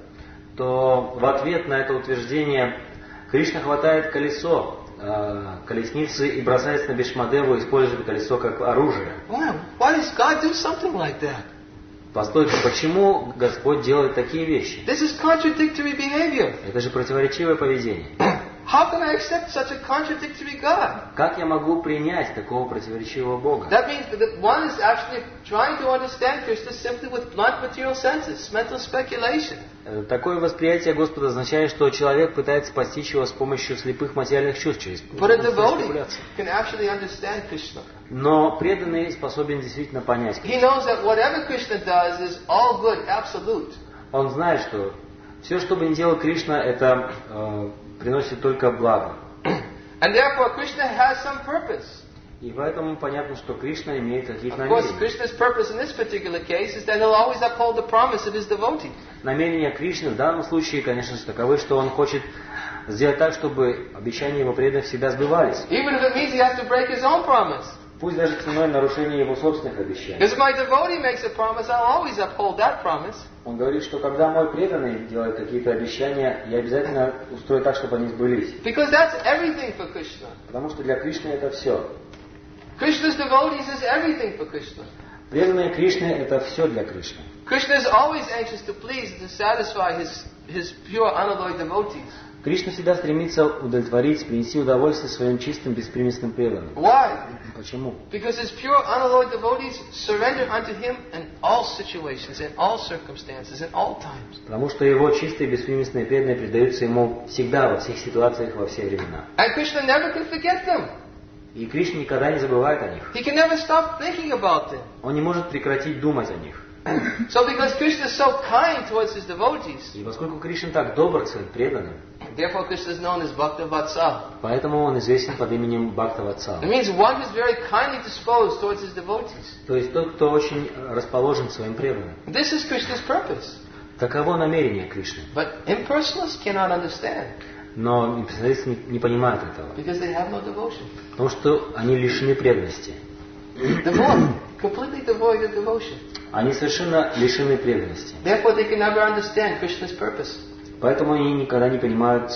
B: То в ответ на это утверждение Кришна хватает колесо колесницы и бросается на Бишмадеву, использует колесо как оружие.
A: Why does God do something like that?
B: Постойте, почему Господь делает такие вещи?
A: This is contradictory behavior.
B: Это же противоречивое поведение.
A: How can I accept such a contradictory God?
B: Как я могу принять такого противоречивого Бога?
A: That means that one is actually trying to understand Krishna simply with blunt material senses, mental speculation.
B: Такое восприятие Господа означает, что человек пытается постичь его с помощью слепых материальных чувств, через
A: But a devotee can actually understand Krishna.
B: Но преданный способен действительно понять.
A: He knows that whatever Krishna does is all good, absolute.
B: Он знает, что все, что бы ни делал Кришна, это приносит только благо.
A: And therefore Krishna has some purpose.
B: И поэтому понятно, что Кришна имеет какие-то
A: Of course,
B: намерения.
A: Krishna's purpose in this particular case is that he'll always uphold the promise of his devotee.
B: Намерения Кришны в данном случае, конечно же, таковы, что он хочет сделать так, чтобы обещания его преданных всегда сбывались.
A: Even if it means he has to break his own promise.
B: Пусть даже ценой нарушения его собственных обещаний.
A: Because if my devotee makes a promise, I'll always uphold that promise.
B: Он говорит, что когда мой преданный делает какие-то обещания, я обязательно устрою так, чтобы они сбылись.
A: Because that's everything for Krishna.
B: Потому что для Кришны это все.
A: Krishna's devotees is everything for Krishna.
B: Преданные Кришны это все для Кришны.
A: Krishna is always anxious to please and to satisfy his pure, unalloyed devotees.
B: Кришна всегда стремится удовлетворить, принести удовольствие своим чистым, беспримесным преданным.
A: Why?
B: Почему?
A: Because his pure, unalloyed devotees surrender unto him in all situations, in all circumstances, in all times.
B: Потому что его чистые, беспримесные преданные предаются ему всегда, во всех ситуациях, во все времена.
A: And Krishna never can forget them.
B: И Кришна никогда не забывает о них.
A: He can never stop thinking about them.
B: Он не может прекратить думать о них.
A: So because Krishna is so kind towards his devotees,
B: И поскольку Кришна так добр к своим преданным,
A: therefore Krishna is known as Bhakta Vatsal.
B: поэтому он известен под именем Бхакта-Ватсала.
A: It means one who is very kindly disposed towards his devotees.
B: То есть тот, кто очень расположен к своим преданным.
A: This is Krishna's purpose.
B: Таково намерение Кришны.
A: But impersonalists cannot understand
B: Но имперсоналисты не понимают этого.
A: because they have no devotion.
B: Потому что они лишены преданности.
A: Devoid, completely devoid of devotion.
B: Они совершенно лишены преданности.
A: Therefore they can never understand Krishna's purpose.
B: Поэтому они никогда не понимают,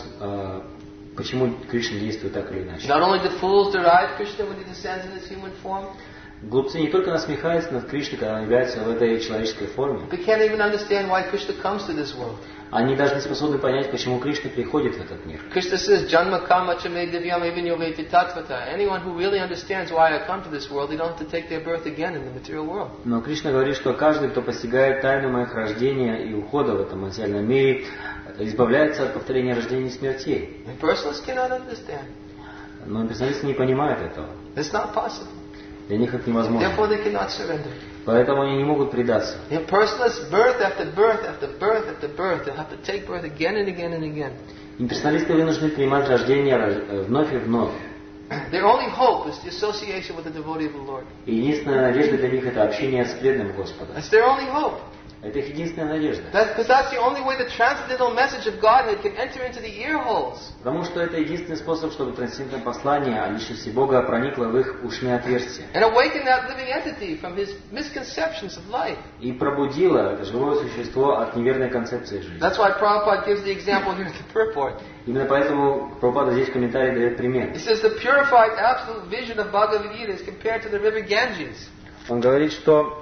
B: почему Кришна действует так или иначе.
A: Not only do fools deride Krishna when he descends in his human form,
B: Глупцы не только насмехаются над Кришной, когда он является в этой человеческой форме,
A: they can't even understand why Krishna comes to this world.
B: они даже не способны понять, почему Кришна приходит в этот мир.
A: Krishna says, Janma kama chame divyam evinyoveti tatvata. Anyone who really understands why I come to this world, they don't have to take their birth again in the material world.
B: Но Кришна говорит, что каждый, кто постигает тайну моих рождения и ухода в этом материальном мире, избавляется от повторения рождений и смертей.
A: Impersonalists cannot understand.
B: Но имперсоналисты не понимают этого.
A: It's not possible.
B: Для них это невозможно.
A: Therefore they cannot surrender.
B: Поэтому они не могут предаться.
A: Impersonalists, birth after birth after birth after birth, they'll have to take birth again and again and again.
B: Имперсоналисты вынуждены принимать рождение вновь и вновь.
A: Their only hope is the association with the devotee of the Lord.
B: И единственная надежда для них это общение с преданным Господа.
A: That's their only hope.
B: Это их единственная надежда.
A: Because that's the only way the transcendental message of Godhead can enter into the ear holes.
B: Потому что это единственный способ, чтобы трансцендентное послание о личности Бога проникло в их ушные отверстия.
A: And awaken that living entity from his misconceptions of life.
B: И пробудило это живое существо от неверной концепции жизни.
A: That's why Prabhupada gives the example here in the purport.
B: Именно поэтому Прабхупада здесь в комментарии дает пример.
A: He says the purified absolute vision of Bhagavad Gita is compared to the river Ganges.
B: Он говорит, что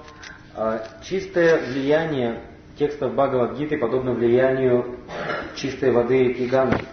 B: чистое влияние текстов Бхагавад-гиты подобно влиянию чистой воды реки Ганги.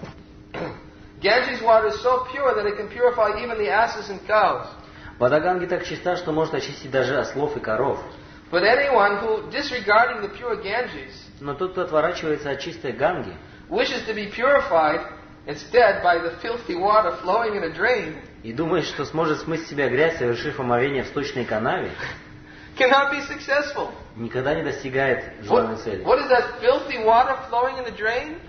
A: Ganges water is so pure that it can purify even the asses and cows.
B: Вода Ганги так чиста, что может очистить даже ослов и коров.
A: But anyone who, disregarding the pure Ganges,
B: Но тот, кто отворачивается от чистой Ганги,
A: wishes to be purified instead by the filthy water flowing in a drain,
B: и думает, что сможет смыть с себя грязь, совершив омовение в сточной канаве,
A: cannot be successful.
B: никогда не достигает желанной цели.
A: What is that filthy water flowing in the drain?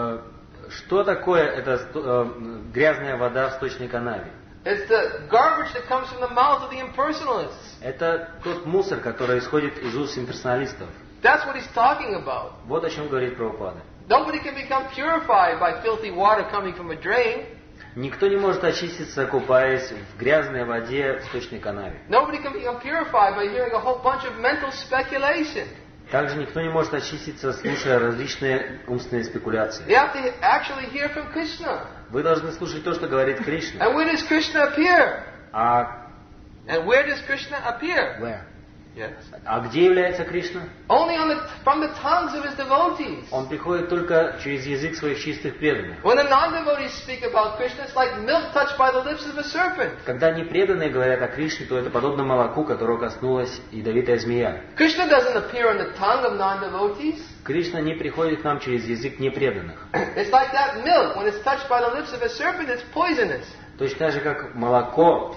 B: Что такое эта грязная вода в сточной канаве?
A: It's the garbage that comes from the mouths of the impersonalists.
B: Это тот мусор, который исходит из уст имперсоналистов.
A: That's what he's talking about.
B: Вот о чем говорит Прабхупада.
A: Nobody can become purified by filthy water coming from a drain.
B: Никто не может очиститься, купаясь в грязной воде в сточной канаве.
A: Nobody can become purified by hearing a whole bunch of mental speculation.
B: Также никто не может очиститься, слушая различные умственные спекуляции.
A: You have to actually hear from Krishna.
B: Вы должны слушать то, что говорит Кришна.
A: And where does Krishna appear?
B: А
A: And where does Krishna appear?
B: where?
A: Yes.
B: А где является Кришна?
A: Only from the tongues of his devotees.
B: Он приходит только через язык своих чистых преданных.
A: When the non-devotees speak about Krishna, it's like milk touched by the lips of a serpent.
B: Когда непреданные говорят о Кришне, то это подобно молоку, которого коснулась ядовитая змея.
A: Krishna doesn't appear on the tongue of non-devotees.
B: Кришна не приходит к нам через язык непреданных.
A: It's like that milk. When it's touched by the lips of a serpent, it's poisonous.
B: Точно так же, как молоко,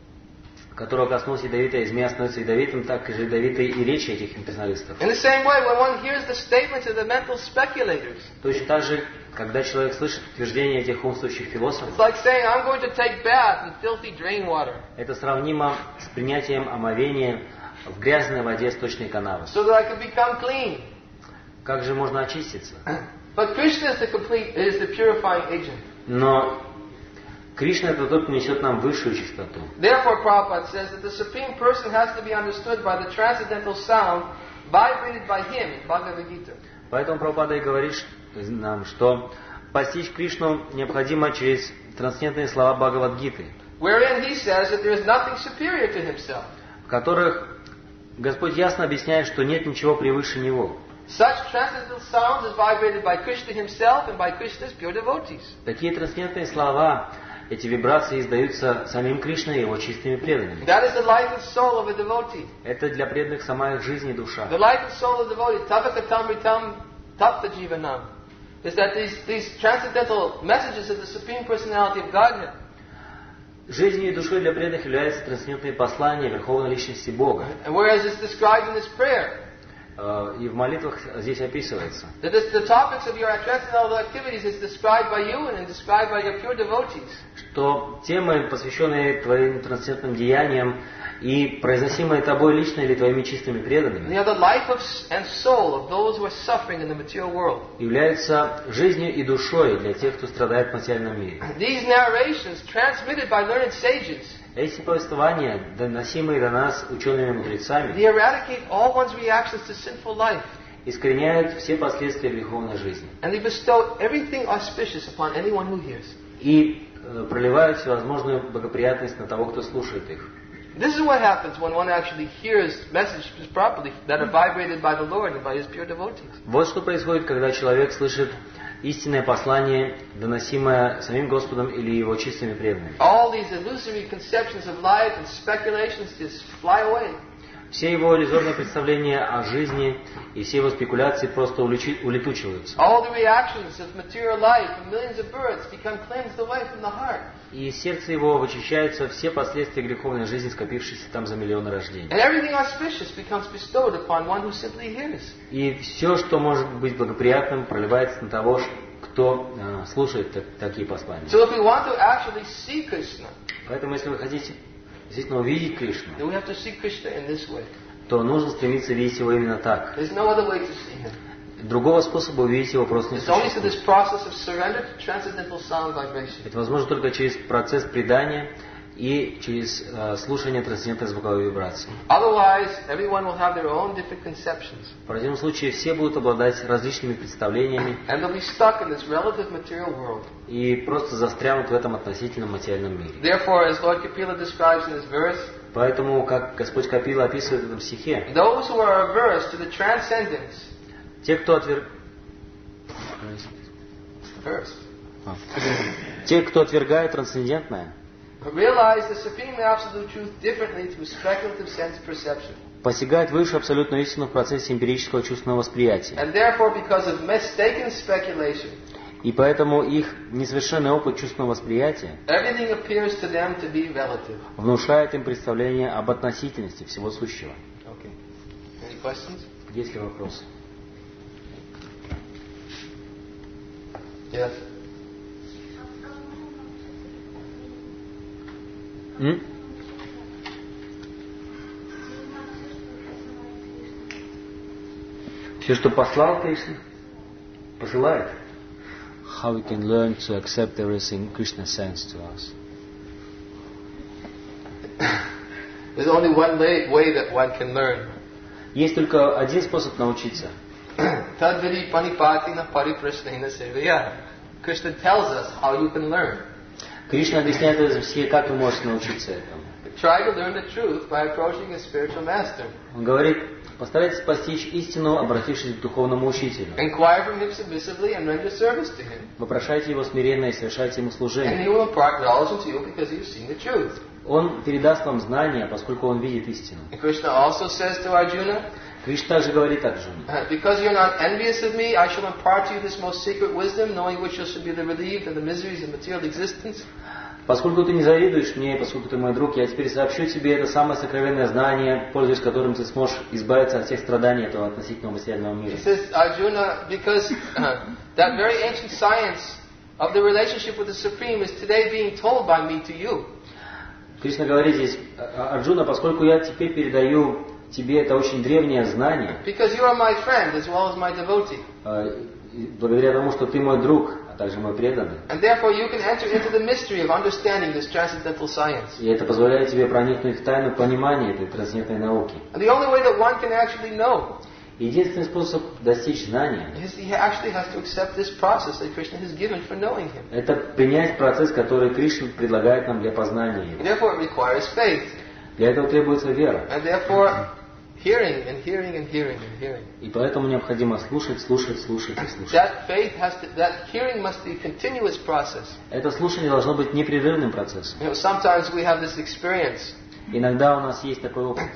B: которого коснулась ядовитая змея, становится ядовитым, так же ядовитой и речи этих имперсоналистов.
A: In the same way, when one hears the statements of the mental speculators,
B: Точно так же, когда человек слышит утверждения этих умствующих философов,
A: it's like saying, I'm going to take bath in filthy drain water
B: это сравнимо с принятием омовения в грязной воде сточной канавы.
A: so that I can become clean.
B: Как же можно очиститься?
A: But Krishna is the purifying agent.
B: Но Кришна это тот, кто несет нам высшую чистоту.
A: Therefore, Prabhupada says that the Supreme Person has to be understood by the transcendental sound vibrated by him in Bhagavad Gita.
B: Поэтому Прабхупада и говорит нам, что постичь Кришну необходимо через трансцендентные слова Бхагавад-гиты,
A: Wherein he says that there is nothing superior to himself.
B: в которых Господь ясно объясняет, что нет ничего превыше Него.
A: Such transcendental sound is vibrated by Krishna himself and by Krishna's pure devotees.
B: Такие трансцендентные слова, эти вибрации издаются самим Кришной и Его чистыми преданными.
A: That is the life and soul of a devotee.
B: Это для преданных сама их жизнь и душа.
A: The life and soul of the devotee, Tavakatamritam Tapta Jivanam, is that these transcendental messages of the Supreme Personality of Godhead.
B: Жизнью и душой для преданных являются трансцендентные послания Верховной Личности Бога.
A: And whereas it's described in this prayer,
B: И в молитвах здесь описывается,
A: that the topics of your transcendental activities is described by you and described by your pure devotees.
B: что темы, посвященные твоим трансцендентным деяниям и произносимые тобой лично или твоими чистыми преданными,
A: They are the life and soul of those who are suffering in the material world.
B: являются жизнью и душой для тех, кто страдает в материальном мире.
A: These narrations, transmitted by learned sages,
B: Эти повествования, доносимые до нас учеными-мудрецами,
A: they eradicate all one's reactions to sinful life.
B: искореняют все последствия греховной жизни
A: And they bestow everything auspicious upon anyone who hears.
B: и проливают всевозможную благоприятность на того, кто слушает их.
A: This is what happens when one actually hears messages properly that are vibrated by the Lord and by His pure devotees.
B: Вот что происходит, когда человек слышит истинное послание, доносимое самим Господом или Его чистыми преданными.
A: All these illusory conceptions of life and speculations just fly away.
B: Все его иллюзорные представления о жизни и все его спекуляции просто улетучиваются.
A: All the reactions of material life and millions of births become cleansed away from the heart.
B: И из сердца его вычищаются все последствия греховной жизни, скопившиеся там за миллионы рождений.
A: And everything auspicious becomes bestowed upon one who simply hears.
B: И все, что может быть благоприятным, проливается на того, кто слушает такие послания.
A: So if we want to actually see Krishna,
B: Поэтому, если вы хотите действительно увидеть Кришну,
A: then we have to see Krishna in this way.
B: то нужно стремиться видеть его именно так.
A: There's no other way to see Him.
B: Другого способа увидеть его просто не
A: It's only through
B: существует.
A: this process of surrender to transcendental sound vibration.
B: Это возможно только через процесс предания и через слушание трансцендентной звуковой вибрации.
A: Otherwise, everyone will have their own different conceptions.
B: В противном случае все будут обладать различными представлениями
A: And they'll be stuck in this relative material world.
B: и просто застрянут в этом относительном материальном мире.
A: Therefore, as Lord Kapila describes in this verse,
B: Поэтому, как Господь Капила описывает в этом стихе,
A: those who are averse to the transcendence,
B: те, кто отвергает трансцендентное,
A: realize the supreme absolute truth differently through speculative sense perception.
B: постигает высшую абсолютную истину в процессе эмпирического чувственного восприятия.
A: And therefore, because of mistaken speculation,
B: И поэтому их несовершенный опыт чувственного восприятия
A: everything appears to them to be relative.
B: внушает им представление об относительности всего сущего.
A: Okay. Any questions?
B: Есть ли вопросы?
A: Yes.
B: Все, что послал Кришна, посылает.
C: How we can learn to accept everything Krishna sends to us.
A: There's only one way that one can learn.
B: Есть только один способ научиться.
A: Tadvidi panipatina pariprashnena sevaya. Krishna tells us how you can learn.
B: Кришна объясняет это, как вы можете научиться этому.
A: Try to learn the truth by approaching a spiritual master.
B: Он говорит, постарайтесь постичь истину, обратившись к духовному учителю.
A: Inquire from him submissively and render service to him.
B: Вопрошайте его смиренно и совершайте ему
A: And
B: служение.
A: he will impart knowledge unto you because you've seen the truth.
B: Он передаст вам знания, поскольку он видит истину.
A: And Krishna also says to Arjuna,
B: Кришна также говорит Арджуне,
A: because you're not envious of me, I shall impart to you this most secret wisdom, knowing which you shall be relieved of the miseries of material existence.
B: поскольку ты не завидуешь мне, поскольку ты мой друг, я теперь сообщу тебе это самое сокровенное знание, пользуясь которым ты сможешь избавиться от всех страданий этого относительного материального мира.
A: He says, Arjuna, because that very ancient science of the relationship with the Supreme is today being told by me to you.
B: Кришна говорит здесь, Арджуна, поскольку я теперь передаю тебе это очень древнее знание,
A: Because you are my friend as well as my devotee.
B: благодаря тому, что ты мой друг, а также мой преданный.
A: And therefore you can enter into the mystery of understanding this transcendental science.
B: И это позволяет тебе проникнуть в тайну понимания этой трансцендентной науки.
A: And the only way that one can actually know
B: Единственный способ достичь знания
A: is he actually has to accept this process that Krishna has given for knowing him.
B: – это принять процесс, который Кришна предлагает нам для познания
A: And
B: его.
A: therefore it requires faith.
B: Для этого требуется вера.
A: And therefore hearing and hearing and hearing and hearing.
B: И поэтому необходимо слушать, слушать, слушать и слушать.
A: That faith that hearing must be a continuous process.
B: Это слушание должно быть непрерывным процессом.
A: You know, sometimes we have this experience.
B: Иногда у нас есть такой опыт.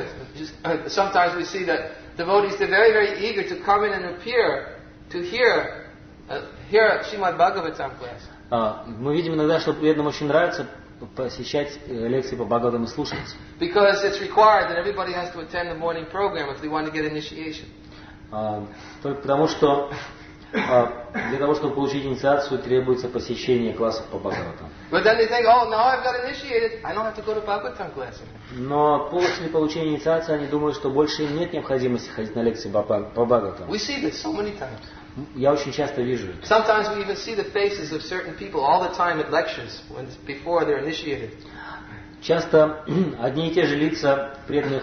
A: Sometimes we see that devotees, they're very, very eager to come in and appear to hear Srimad Bhagavatam class.
B: Мы видим иногда, что преданным очень нравится посещать лекции по Бхагаватам и слушать.
A: Because it's required that everybody has to attend the morning program if they want to get initiation.
B: Только потому, что для того, чтобы получить инициацию, требуется посещение классов по Бхагаватам.
A: But then they think, oh, now I've got initiated, I don't have to go to Bhagavatam class anymore.
B: Но после получения инициации они думают, что больше им нет необходимости ходить на лекции по Бхагаватам.
A: We see this so many times.
B: Я очень часто вижу это.
A: Sometimes we even see the faces of certain people all the time at lectures before they're initiated.
B: Часто одни и те же лица преданных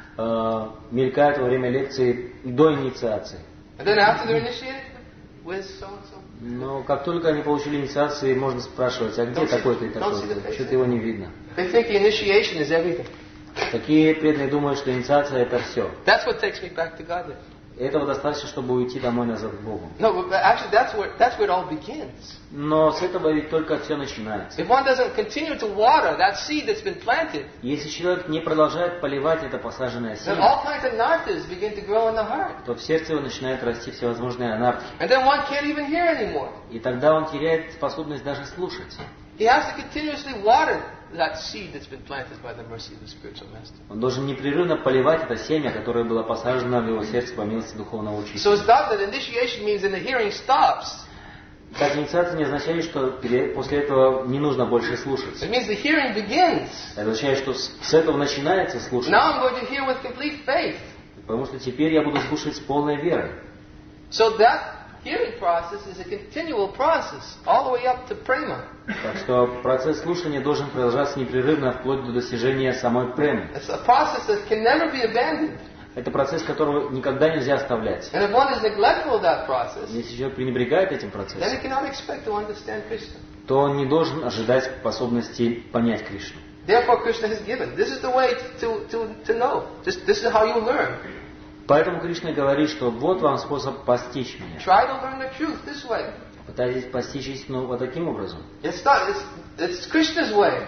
B: мелькают во время лекции до инициации.
A: And then after they're initiated, where's so-and-so?
B: Но как только они получили инициацию, можно спрашивать, а где такой-то и такой-то? Что-то его не видно.
A: They think the initiation is everything.
B: Такие преданные думают, что инициация это все.
A: That's what takes me back to Godhead.
B: Этого достаточно, чтобы уйти домой назад к Богу.
A: No, but actually that's where it all begins.
B: Но с этого ведь только все начинается.
A: If one doesn't continue to water that seed that's been planted,
B: Если человек не продолжает поливать это посаженное
A: then
B: семя,
A: all kinds of narthas begin to grow in the heart.
B: то в сердце его начинают расти всевозможные анархии.
A: And then one can't even hear anymore.
B: И тогда он теряет способность даже слушать.
A: He has to continuously water that seed that's been planted by the mercy of the spiritual master.
B: Он должен непрерывно поливать это семя, которое было посажено в его сердце по милости духовного
A: So
B: учителя.
A: it's not that initiation means that the hearing stops.
B: Так, инициация не означает, что после этого не нужно больше слушать.
A: It means the hearing begins.
B: Это означает, что с этого начинается слушание.
A: Now I'm going to hear with complete faith.
B: Потому что теперь я буду слушать с полной верой.
A: So that hearing process is a continual process, all the way up to prema.
B: Так что процесс слушания должен продолжаться непрерывно вплоть до достижения самой премы.
A: It's a process that can never be abandoned.
B: Это процесс, которого никогда нельзя оставлять.
A: And if one is neglectful of that process,
B: Если человек пренебрегает этим
A: then
B: процессом,
A: he cannot expect to understand Krishna.
B: то он не должен ожидать способности понять Кришну.
A: Therefore, Krishna has given. This is the way to know. This is how you learn.
B: Поэтому Кришна говорит, что вот вам способ постичь меня.
A: Try to learn the truth this way.
B: Пытайтесь постичь истину вот таким образом.
A: It's Krishna's way.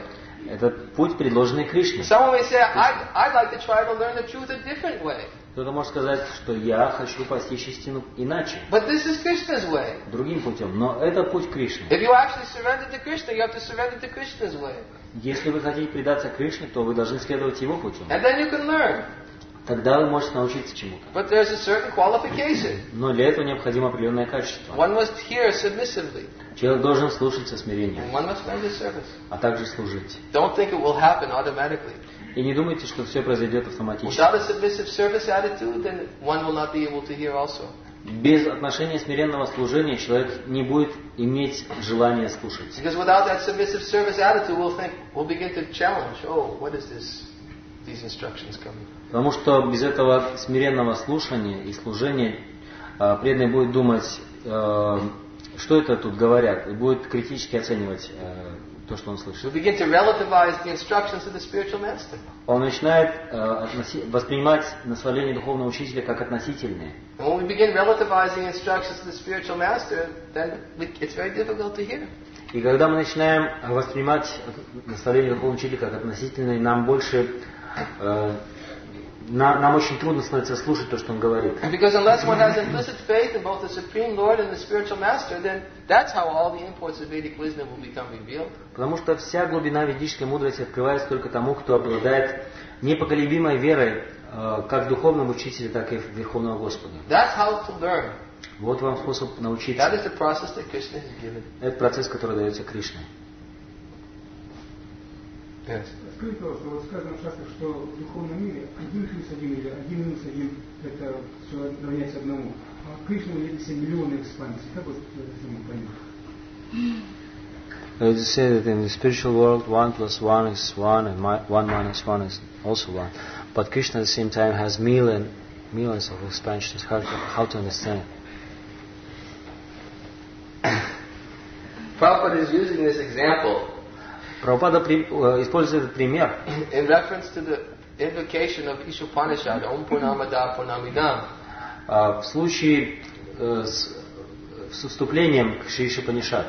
B: этот путь, предложенный Кришной.
A: Someone may say, I'd like to try to learn the truth a different way.
B: Кто-то может сказать, что я хочу постичь истину иначе,
A: But this is Krishna's way.
B: другим путем. Но это путь Кришны.
A: If you actually surrender to Krishna, you have to surrender to Krishna's way.
B: Если вы хотите предаться Кришне, то вы должны следовать его путем.
A: And then you can learn.
B: Тогда вы можете научиться чему-то.
A: But there's a certain qualification.
B: Но для этого необходимо определенное качество.
A: One must hear submissively.
B: Человек должен слушать со смирением,
A: And one must render service.
B: а также служить.
A: Don't think it will happen automatically.
B: И не думайте, что все произойдет автоматически.
A: Without a submissive service attitude, then one will not be able to hear also.
B: Без отношения смиренного служения человек не будет иметь желания слушать.
A: Because without that submissive service attitude, we'll begin to challenge. Oh, what is this? These instructions coming.
B: Потому что без этого смиренного слушания и служения преданный будет думать, что это тут говорят, и будет критически оценивать то, что он слышит.
A: We begin to relativize the instructions of the spiritual master.
B: Он начинает воспринимать наставления духовного учителя как относительные.
A: And when we begin relativizing instructions of the spiritual master, then it's very difficult to hear.
B: И когда мы начинаем воспринимать наставления духовного учителя как относительные, нам очень трудно становится слушать то, что он говорит.
A: Because unless one has implicit faith in both the Supreme Lord and the spiritual master, then that's how all the imports of Vedic wisdom will become revealed.
B: Потому что вся глубина ведической мудрости открывается только тому, кто обладает непоколебимой верой как в духовном учителе, так и в Верховного Господа.
A: That's how to learn.
B: Вот вам способ научиться.
A: That is the process that Krishna has given.
B: Это процесс, который дается Кришной.
A: Yes.
D: Скажите, пожалуйста, вот сказано в шастрах, что в духовном мире 1 плюс 1 или 1 минус 1 это все равняется одному. А Кришна является миллионной экспансии. Как вот это понять?
C: You say that in the spiritual world 1 plus 1 is 1 and 1 minus 1 is also 1. But Krishna at the same time has millions of expansions. How to understand it?
A: Prabhupada is using this example
B: Прабхупада использует этот пример
A: in reference to the invocation of Ishopanishad, Om Purnamada Purnamidam.
B: В случае с вступлением к Шри Ишупанишад.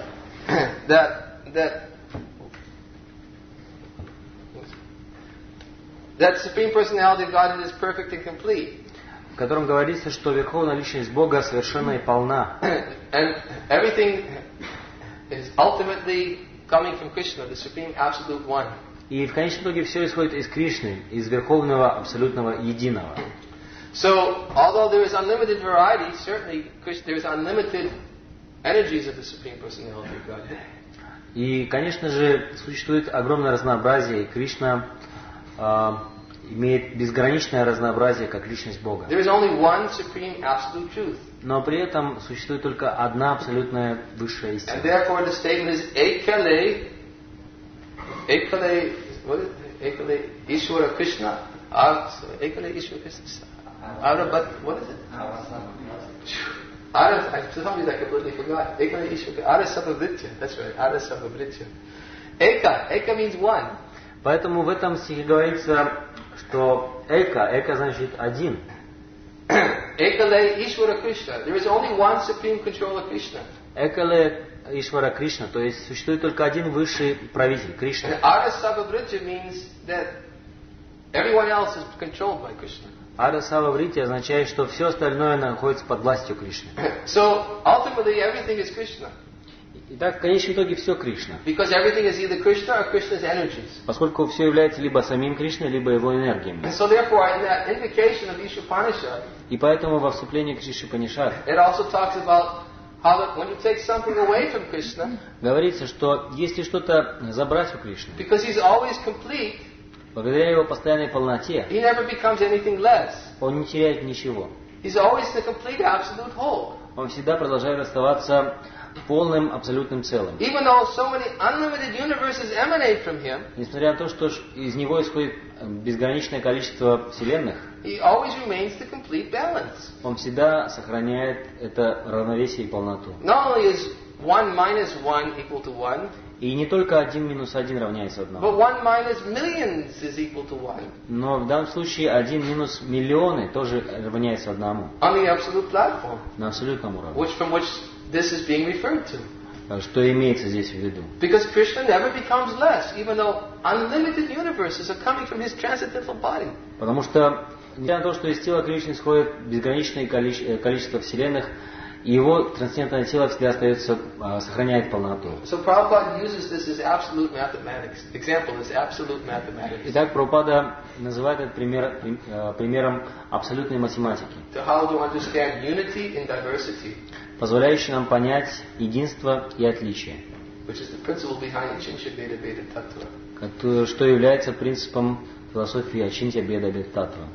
A: That Supreme Personality of Godhead is perfect and complete.
B: В котором говорится, что Верховная Личность Бога совершенна и полна.
A: And everything is ultimately coming from Krishna, the Supreme Absolute One.
B: И в конечном итоге все исходит из Кришны, из Верховного Абсолютного Единого.
A: So, although there is unlimited variety, certainly there is unlimited energies of the Supreme Personality of Godhead.
B: И, конечно же, существует огромное разнообразие, и Кришна имеет безграничное разнообразие, как Личность Бога.
A: There is only one Supreme Absolute Truth.
B: Но при этом существует только одна абсолютная высшая
A: And
B: истина.
A: therefore the statement is Ekale, what is it? Ekale Ishvara Krishna, Ekale Ishvara Krishna, what is it? For some reason I completely forgot. Ekale Ishvara, Arasavavritya, that's right, Arasavavritya. Eka means one.
B: Поэтому в этом стихе говорится, что эка значит один.
A: Ekale Ishvara Krishna. There is only one supreme controller Krishna.
B: Экале Ишвара Кришна, то есть существует только один высший правитель, Кришна.
A: And Arasavavritya means that everyone else is controlled by Krishna.
B: Арасава Врити означает, что все остальное находится под властью Кришны.
A: So ultimately everything is Krishna.
B: Итак, в конечном итоге все Кришна.
A: Because everything is either Krishna or Krishna's energies.
B: Поскольку все является либо самим Кришной, либо его энергиями.
A: And so therefore in that invocation of Ishopanishad,
B: И поэтому во вступлении к Ишупанишад
A: it also talks about how that when you take something away from Krishna,
B: говорится, что если что-то забрать у Кришны,
A: because he's always complete,
B: благодаря его постоянной полноте,
A: he never becomes anything less.
B: он не теряет ничего.
A: He's always the complete absolute whole.
B: Он всегда продолжает оставаться полным абсолютным целым.
A: Even though so many unlimited universes emanate from him,
B: Несмотря на то, что из него исходит безграничное количество вселенных,
A: he always remains the complete balance.
B: он всегда сохраняет это равновесие и полноту.
A: Not only is 1 minus 1 equal to 1,
B: И не только 1 минус 1 равняется 1,
A: but 1 minus millions is equal to 1
B: но в данном случае 1 минус миллионы тоже равняется 1
A: on the absolute platform,
B: на абсолютном уровне.
A: from which this is being referred to.
B: что имеется здесь в виду.
A: Because Krishna never becomes less, even though unlimited universes are coming from his transcendental body.
B: Потому что, несмотря на то, что из тела Кришны исходит безграничное количество вселенных, его трансцендентное тело всегда остается, сохраняет полноту.
A: So Prabhupada uses this as absolute mathematics. Example is absolute mathematics.
B: Итак, Прабхупада называет этот пример примером абсолютной математики,
A: To how to understand unity in diversity,
B: позволяющей нам понять единство и отличие,
A: which is the principle behind Achinsya Bheda Bheda Tattva.
B: что является принципом философии Ачинтья Беда Бед Таттва.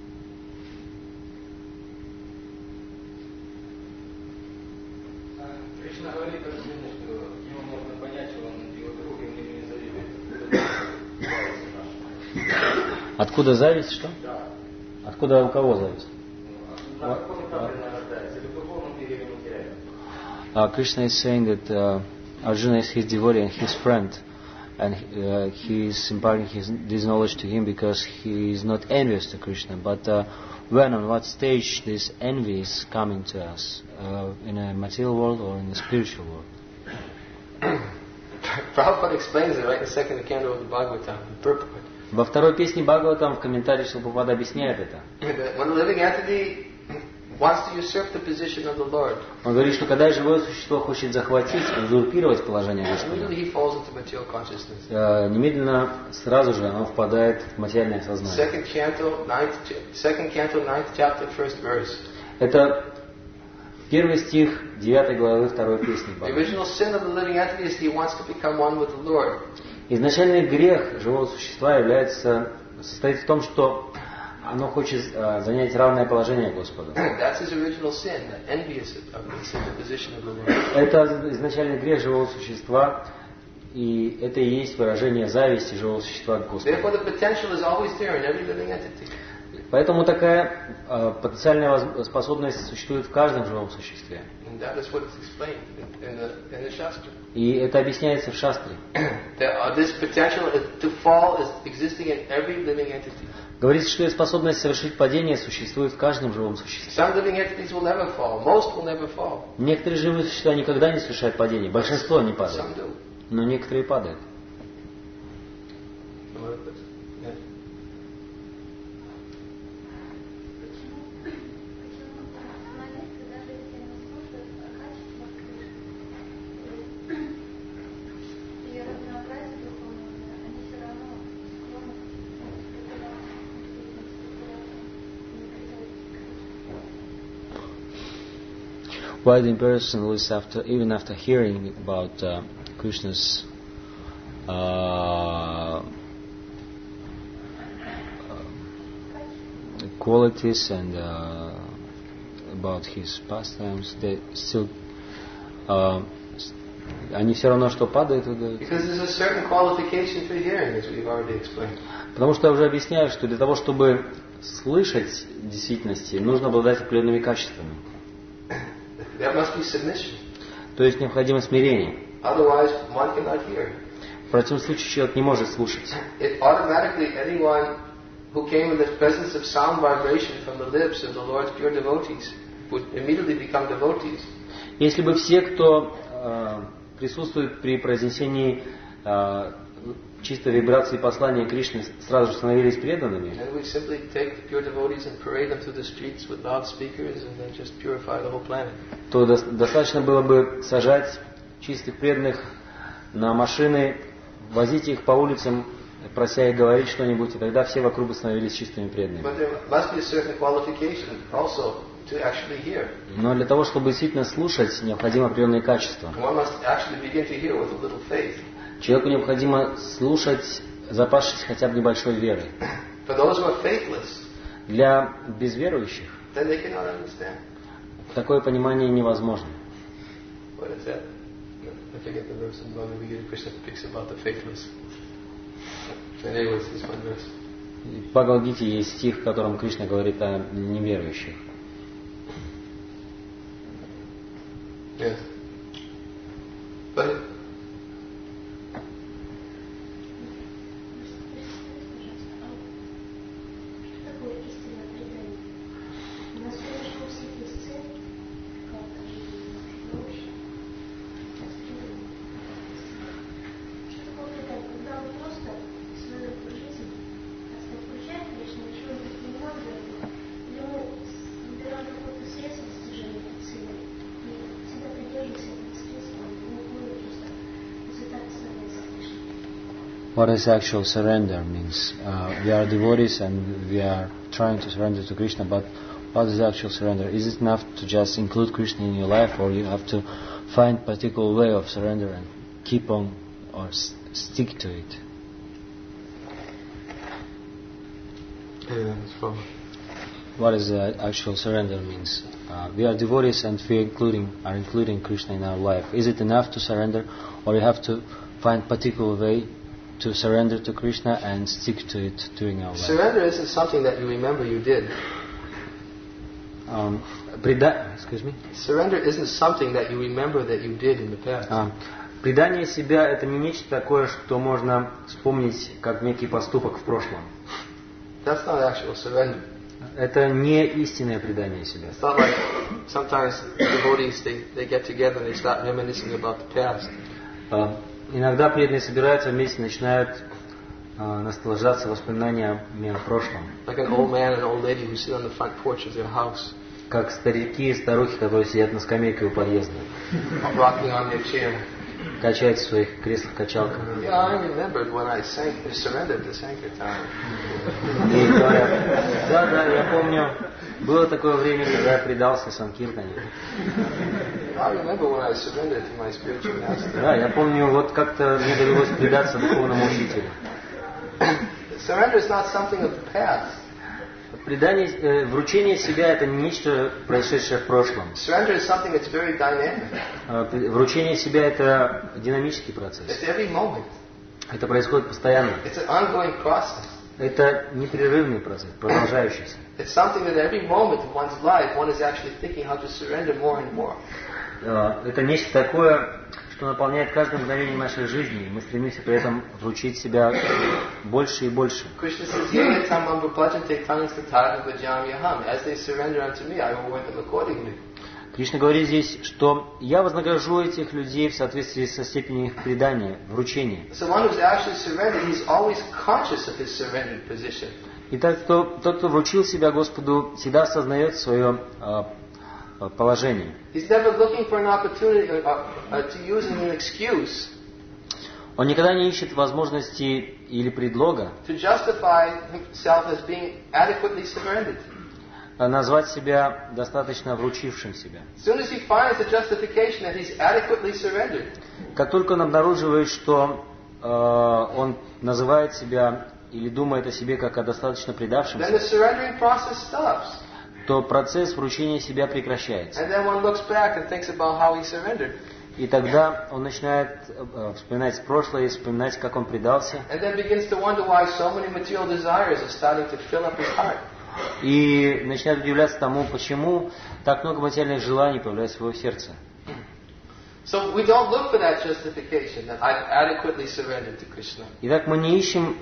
A: Кришна говорит, что его можно понять, что он его друг, и не завидует.
B: Откуда зависть? Что?
A: Да.
B: Откуда у кого зависть?
A: На каком этапе она рождается? Или в духовном мире, или в материальном?
C: Krishna is saying that Arjuna is his devotee and his friend, and he is imparting this knowledge to him because he is not envious to Krishna. But when, on what stage this envy is coming to us, in a material world or in the spiritual world?
A: Prabhupada explains it right in the second canto of the Bhagavatam, in purport.
B: Во второй песне Бхагаватам в комментарии Прабхупада объясняет это.
A: When a living entity wants to usurp the position of the Lord,
B: Он говорит, что когда живое существо хочет захватить, узурпировать положение
A: immediately
B: Господа,
A: he falls into material consciousness.
B: немедленно, сразу же оно впадает в материальное сознание.
A: Second canto, 9th chapter, 1st verse.
B: Это первый стих 9 главы 2 песни
A: The
B: Бхагаватам.
A: original sin of the living entity is he wants to become one with the Lord.
B: Изначальный грех живого существа состоит в том, что оно хочет занять равное положение Господу.
A: That's his original sin, the envious of the position of the Lord.
B: Это изначальный грех живого существа, и это и есть выражение зависти живого существа к Господу.
A: Therefore, the potential is always there in every living entity.
B: Поэтому такая потенциальная способность существует в каждом живом существе.
A: And that is what is explained in the Shastra.
B: И это объясняется в Шастре.
A: This potential to fall is existing in every living entity.
B: Говорится, что способность совершить падение существует в каждом живом существе.
A: Some living entities will never fall. Most will never fall.
B: Некоторые живые существа никогда не совершают падение. Большинство не падает.
A: Some do.
B: Но некоторые падают.
A: Yeah.
C: Why the impersonalists, even after hearing about Krishna's qualities and about his pastimes, they still они все равно что падают.
A: Because there's a certain qualification for hearing, as we've already explained.
B: Потому что я уже объясняю, что для того, чтобы слышать в действительности, нужно обладать определенными качествами.
A: There must be submission.
B: То есть необходимо смирение.
A: Otherwise, one cannot hear.
B: В противном случае человек не может слушать.
A: It automatically, anyone who came in the presence of sound vibration from the lips of the Lord's pure devotees would immediately become devotees.
B: Если бы все, кто присутствует при произнесении чистой вибрации послания Кришны, сразу же становились преданными,
A: And we simply take the pure devotees and parade them through the streets with loudspeakers and then just purify the whole planet.
B: то достаточно было бы сажать чистых преданных на машины, возить их по улицам, прося их говорить что-нибудь, и тогда все вокруг бы становились чистыми преданными.
A: But there must be a certain qualification also to actually hear.
B: Но для того, чтобы действительно слушать, необходимо определенные качества.
A: One must actually begin to hear with a little faith.
B: Человеку необходимо слушать, запасшись хотя бы небольшой верой.
A: For those who are faithless,
B: Для безверующих
A: then they cannot understand.
B: такое понимание невозможно.
A: What is that? I forget the verse in Bhagavad Gita. Krishna speaks about the faithless. And anyways, this one verse.
B: В Бхагавад-гите есть стих, в котором Кришна говорит о неверующих.
A: Yes. But
C: What is actual surrender means? We are devotees and we are trying to surrender to Krishna, but what is actual surrender? Is it enough to just include Krishna in your life, or you have to find particular way of surrender and keep on or stick to it? What is actual surrender means? We are devotees and we are including Krishna in our life. Is it enough to surrender, or you have to find particular way to surrender to Krishna and stick to it during our life?
A: Surrender isn't something that you remember you did.
C: Excuse me?
A: Surrender isn't something that you remember that you did in the past.
B: Предание себя — это не нечто такое, что можно вспомнить как некий поступок в прошлом.
A: That's not actual surrender.
B: Это не истинное предание себя.
A: It's not like sometimes devotees they get together and they start reminiscing about the past.
B: Иногда преданные собираются вместе, начинают наслаждаться воспоминаниями о прошлом.
A: Like an old man and an old lady who sit on the front porch of their house.
B: Как старики и старухи, которые сидят на скамейке у подъезда.
A: Rocking on their chair.
B: Качаются в своих креслах-качалках.
A: Yeah, I remembered when I surrendered to Sankirtan.
B: И говорят, да, я помню, было такое время, когда я предался Санкиртане.
A: I remember when I surrendered to my spiritual master.
B: Да, я помню, вот как-то мне довелось предаться духовному учителю.
A: Surrender is not something of the past.
B: Предание, вручение себя — это не нечто, происшедшее в прошлом.
A: Surrender is something that's very dynamic.
B: Вручение себя — это динамический процесс.
A: It's every moment.
B: Это происходит постоянно.
A: It's an ongoing process.
B: Это непрерывный процесс, продолжающийся.
A: It's something that every moment of one's life one is actually thinking how to surrender more and more.
B: Это нечто такое, что наполняет каждое мгновение нашей жизни. Мы стремимся при этом вручить себя больше и больше.
A: Krishna says, "Ye tamam vipajante tanistataha vajamyaham." As they surrender unto me, I will reward them accordingly.
B: Кришна говорит здесь, что я вознагражу этих людей в соответствии со степенью их предания, вручения.
A: So one who's actually surrendered, he's always conscious of his surrendered position.
B: Итак, тот, кто вручил себя Господу, всегда осознает свое положение.
A: He's never looking for an opportunity to use an excuse.
B: Он никогда не ищет возможности или предлога
A: To justify himself as being adequately surrendered.
B: назвать себя достаточно вручившим себя.
A: As soon as he finds a justification that he's adequately surrendered,
B: Как только он обнаруживает, что он называет себя или думает о себе как о достаточно
A: then
B: предавшемся,
A: the surrendering process stops.
B: то процесс вручения себя прекращается.
A: And then one looks back and thinks about how he surrendered.
B: И тогда он начинает вспоминать прошлое и вспоминать, как он предался.
A: And then begins to wonder why so many material desires are starting to fill up his heart.
B: И начинает удивляться тому, почему так много материальных желаний появляется в его сердце.
A: So we don't look for that justification that I've adequately surrendered to Krishna.
B: Итак, мы не ищем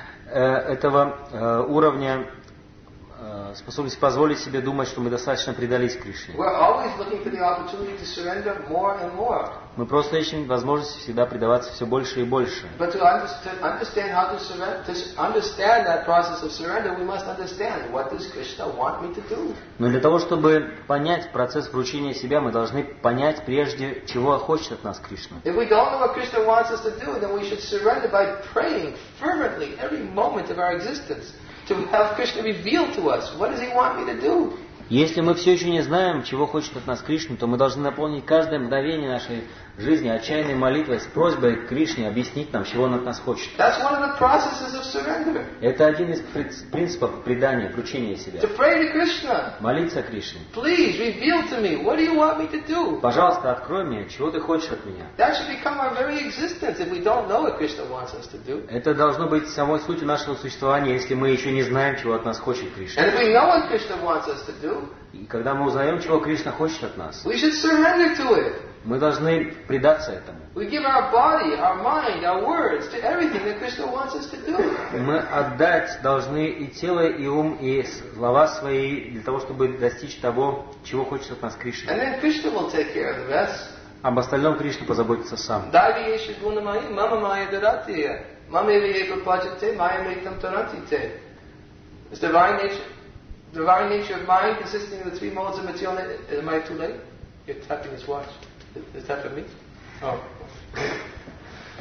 B: этого уровня способности позволить себе думать, что мы достаточно предались Кришне.
A: We're always looking for the opportunity to surrender more and more.
B: Мы просто ищем возможности всегда предаваться все больше и больше.
A: But to understand how to surrender, to understand that process of surrender, we must understand what does Krishna want me to do.
B: Но для того, чтобы понять процесс вручения себя, мы должны понять прежде, чего хочет от нас Кришна.
A: If we don't know what Krishna wants us to do, then we should surrender by praying fervently every moment of our existence to have Krishna reveal to us what does He want me to do.
B: Если мы все еще не знаем, чего хочет от нас Кришна, то мы должны наполнить каждое мгновение нашей жизни отчаянной молитвой с просьбой к Кришне объяснить нам, чего он от нас хочет.
A: That's one of the processes of surrender.
B: Это один из принципов предания, вручения себя.
A: To pray to Krishna.
B: Молиться Кришне.
A: Please reveal to me what do you want me to do.
B: Пожалуйста, открой мне, чего ты хочешь от меня.
A: That should become our very existence if we don't know what Krishna wants us to do.
B: Это должно быть самой сутью нашего существования, если мы еще не знаем, чего от нас хочет Кришна.
A: And if we know what Krishna wants us to do,
B: И когда мы узнаем, чего Кришна хочет от нас,
A: we should surrender to it.
B: мы должны предаться этому.
A: We give our body, our mind, our words to everything that Krishna wants us to do.
B: Мы отдать должны и тело, и ум, и слова свои для того, чтобы достичь того, чего хочет от нас
A: And
B: Кришна.
A: then Krishna will take care of the rest.
B: Об остальном Кришна позаботится сам.
A: Daiviyesha gunamaya mama maya daratiya. Mama eviyeva pajate maya mektam tarantite. It's divine nature of mind consisting of the three modes of material nature. Am I too late? You're tapping his watch. Is that for me? Oh.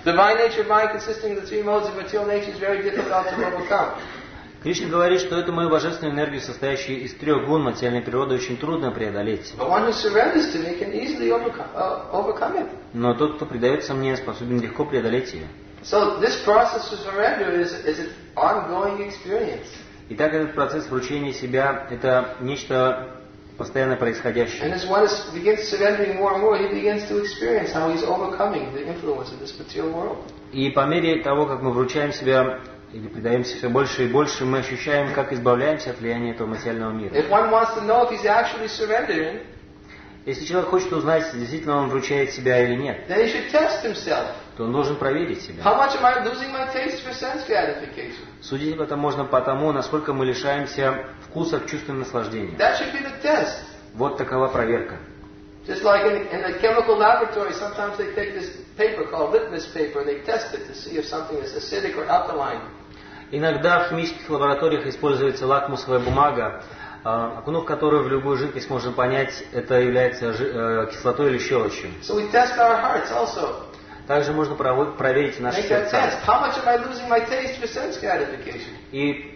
A: Divine nature mind consisting of the three modes of material nature is very difficult to overcome.
B: Кришна говорит, что эту мою божественную энергию, состоящую из 3 гун материальной природы, очень трудно преодолеть.
A: But one who surrenders to me can easily overcome it.
B: Но тот, кто предается мне, способен легко преодолеть ее.
A: So this process of surrender is an ongoing experience.
B: Итак, этот процесс вручения себя – это нечто постоянно происходящее.
A: And as one begins surrendering more and more, he begins to experience how he's overcoming the influence of this material world.
B: И по мере того, как мы вручаем себя или предаемся все больше и больше, мы ощущаем, как избавляемся от влияния этого материального мира.
A: If one wants to know if he's actually surrendering,
B: Если человек хочет узнать, действительно он вручает себя или нет,
A: then he should test himself.
B: то он должен проверить себя.
A: How much am I losing my taste for sense gratification?
B: Судить об этом можно по тому, насколько мы лишаемся вкусов чувственного наслаждения.
A: That should be the test.
B: Вот такова проверка.
A: Just like in the chemical laboratory, sometimes they take this paper called litmus paper and they test it to see if something is acidic or alkaline.
B: Иногда в химических лабораториях используется лакмусовая бумага, окунув которую в любую жидкость можно понять, это является кислотой или щелочью.
A: So we test our hearts also.
B: Также можно проверить наши
A: Make that
B: сердца.
A: test. How much am I losing my taste for sense gratification?
B: И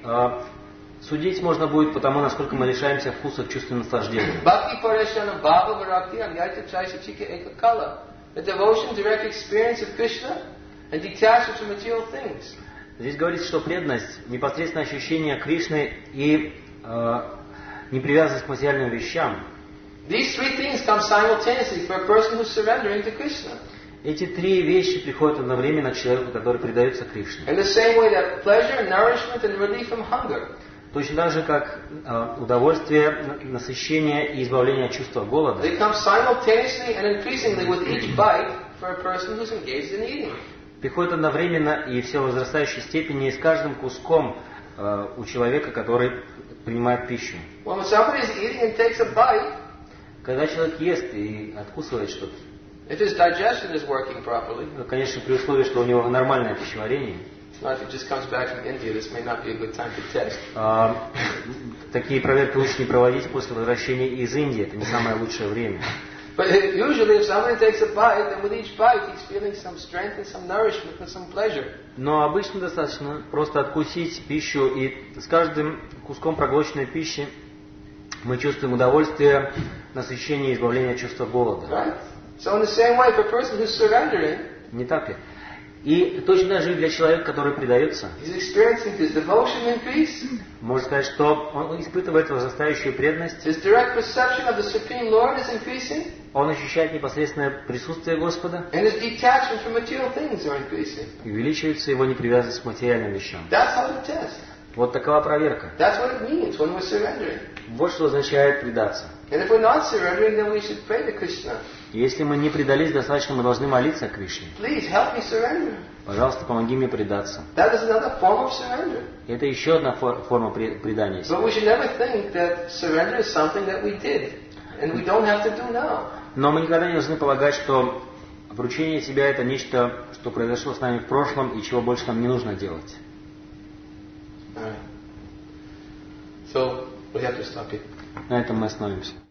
B: судить можно будет по тому, насколько мы лишаемся вкусов чувственного наслаждения.
A: Bhakti parashana bhava bharakti anyayata chaisa chika ekakala. The devotion, direct experience of Krishna and detachment from material things.
B: Здесь говорится, что преданность, непосредственное ощущение Кришны и непривязанность к материальным вещам.
A: These three things come simultaneously for a person who's surrendering to Krishna.
B: Эти 3 вещи приходят одновременно к человеку, который предается Кришне.
A: In the same way that pleasure, nourishment, and relief from hunger.
B: Точно так же, как удовольствие, насыщение и избавление от чувства голода.
A: They come simultaneously and increasingly with each bite for a person who's engaged in eating.
B: Приходит одновременно и все в возрастающей степени и с каждым куском у человека, который принимает пищу.
A: When somebody is eating and takes a bite,
B: Когда человек ест и откусывает что-то,
A: if his digestion is working properly,
B: конечно, при условии, что у него нормальное пищеварение,
A: not if it just comes back from India, this may not be a good time to test.
B: такие проверки лучше не проводить после возвращения из Индии, это не самое лучшее время.
A: But usually if somebody takes a bite, then with each bite he's feeling some strength and some nourishment and some pleasure.
B: Но обычно достаточно просто откусить пищу, и с каждым куском проглоченной пищи мы чувствуем удовольствие, насыщение и избавление от чувства голода.
A: Right? So in the same way, for a person who's surrendering,
B: Не так ли? И точно так же и для человека, который предается,
A: he's experiencing his devotion increase,
B: можно сказать, что он испытывает возрастающую преданность,
A: his direct perception of the Supreme Lord is increasing,
B: он ощущает непосредственное присутствие Господа,
A: and his detachment from material things are increasing.
B: и увеличивается его непривязанность к материальным вещам.
A: That's how to test.
B: Вот такова проверка.
A: That's what it means when we're surrendering.
B: Вот что означает предаться.
A: And if we're not surrendering, then we should pray to Krishna.
B: Если мы не предались достаточно, мы должны молиться Кришне.
A: Please help me surrender.
B: Пожалуйста, помоги мне предаться.
A: That is another form of surrender.
B: Это еще одна форма предания.
A: But we should never think that surrender is something that we did and we don't have to do now.
B: Но мы никогда не должны полагать, что вручение себя это нечто, что произошло с нами в прошлом и чего больше нам не нужно делать.
A: All right. So we have to stop here.
B: На этом мы остановимся.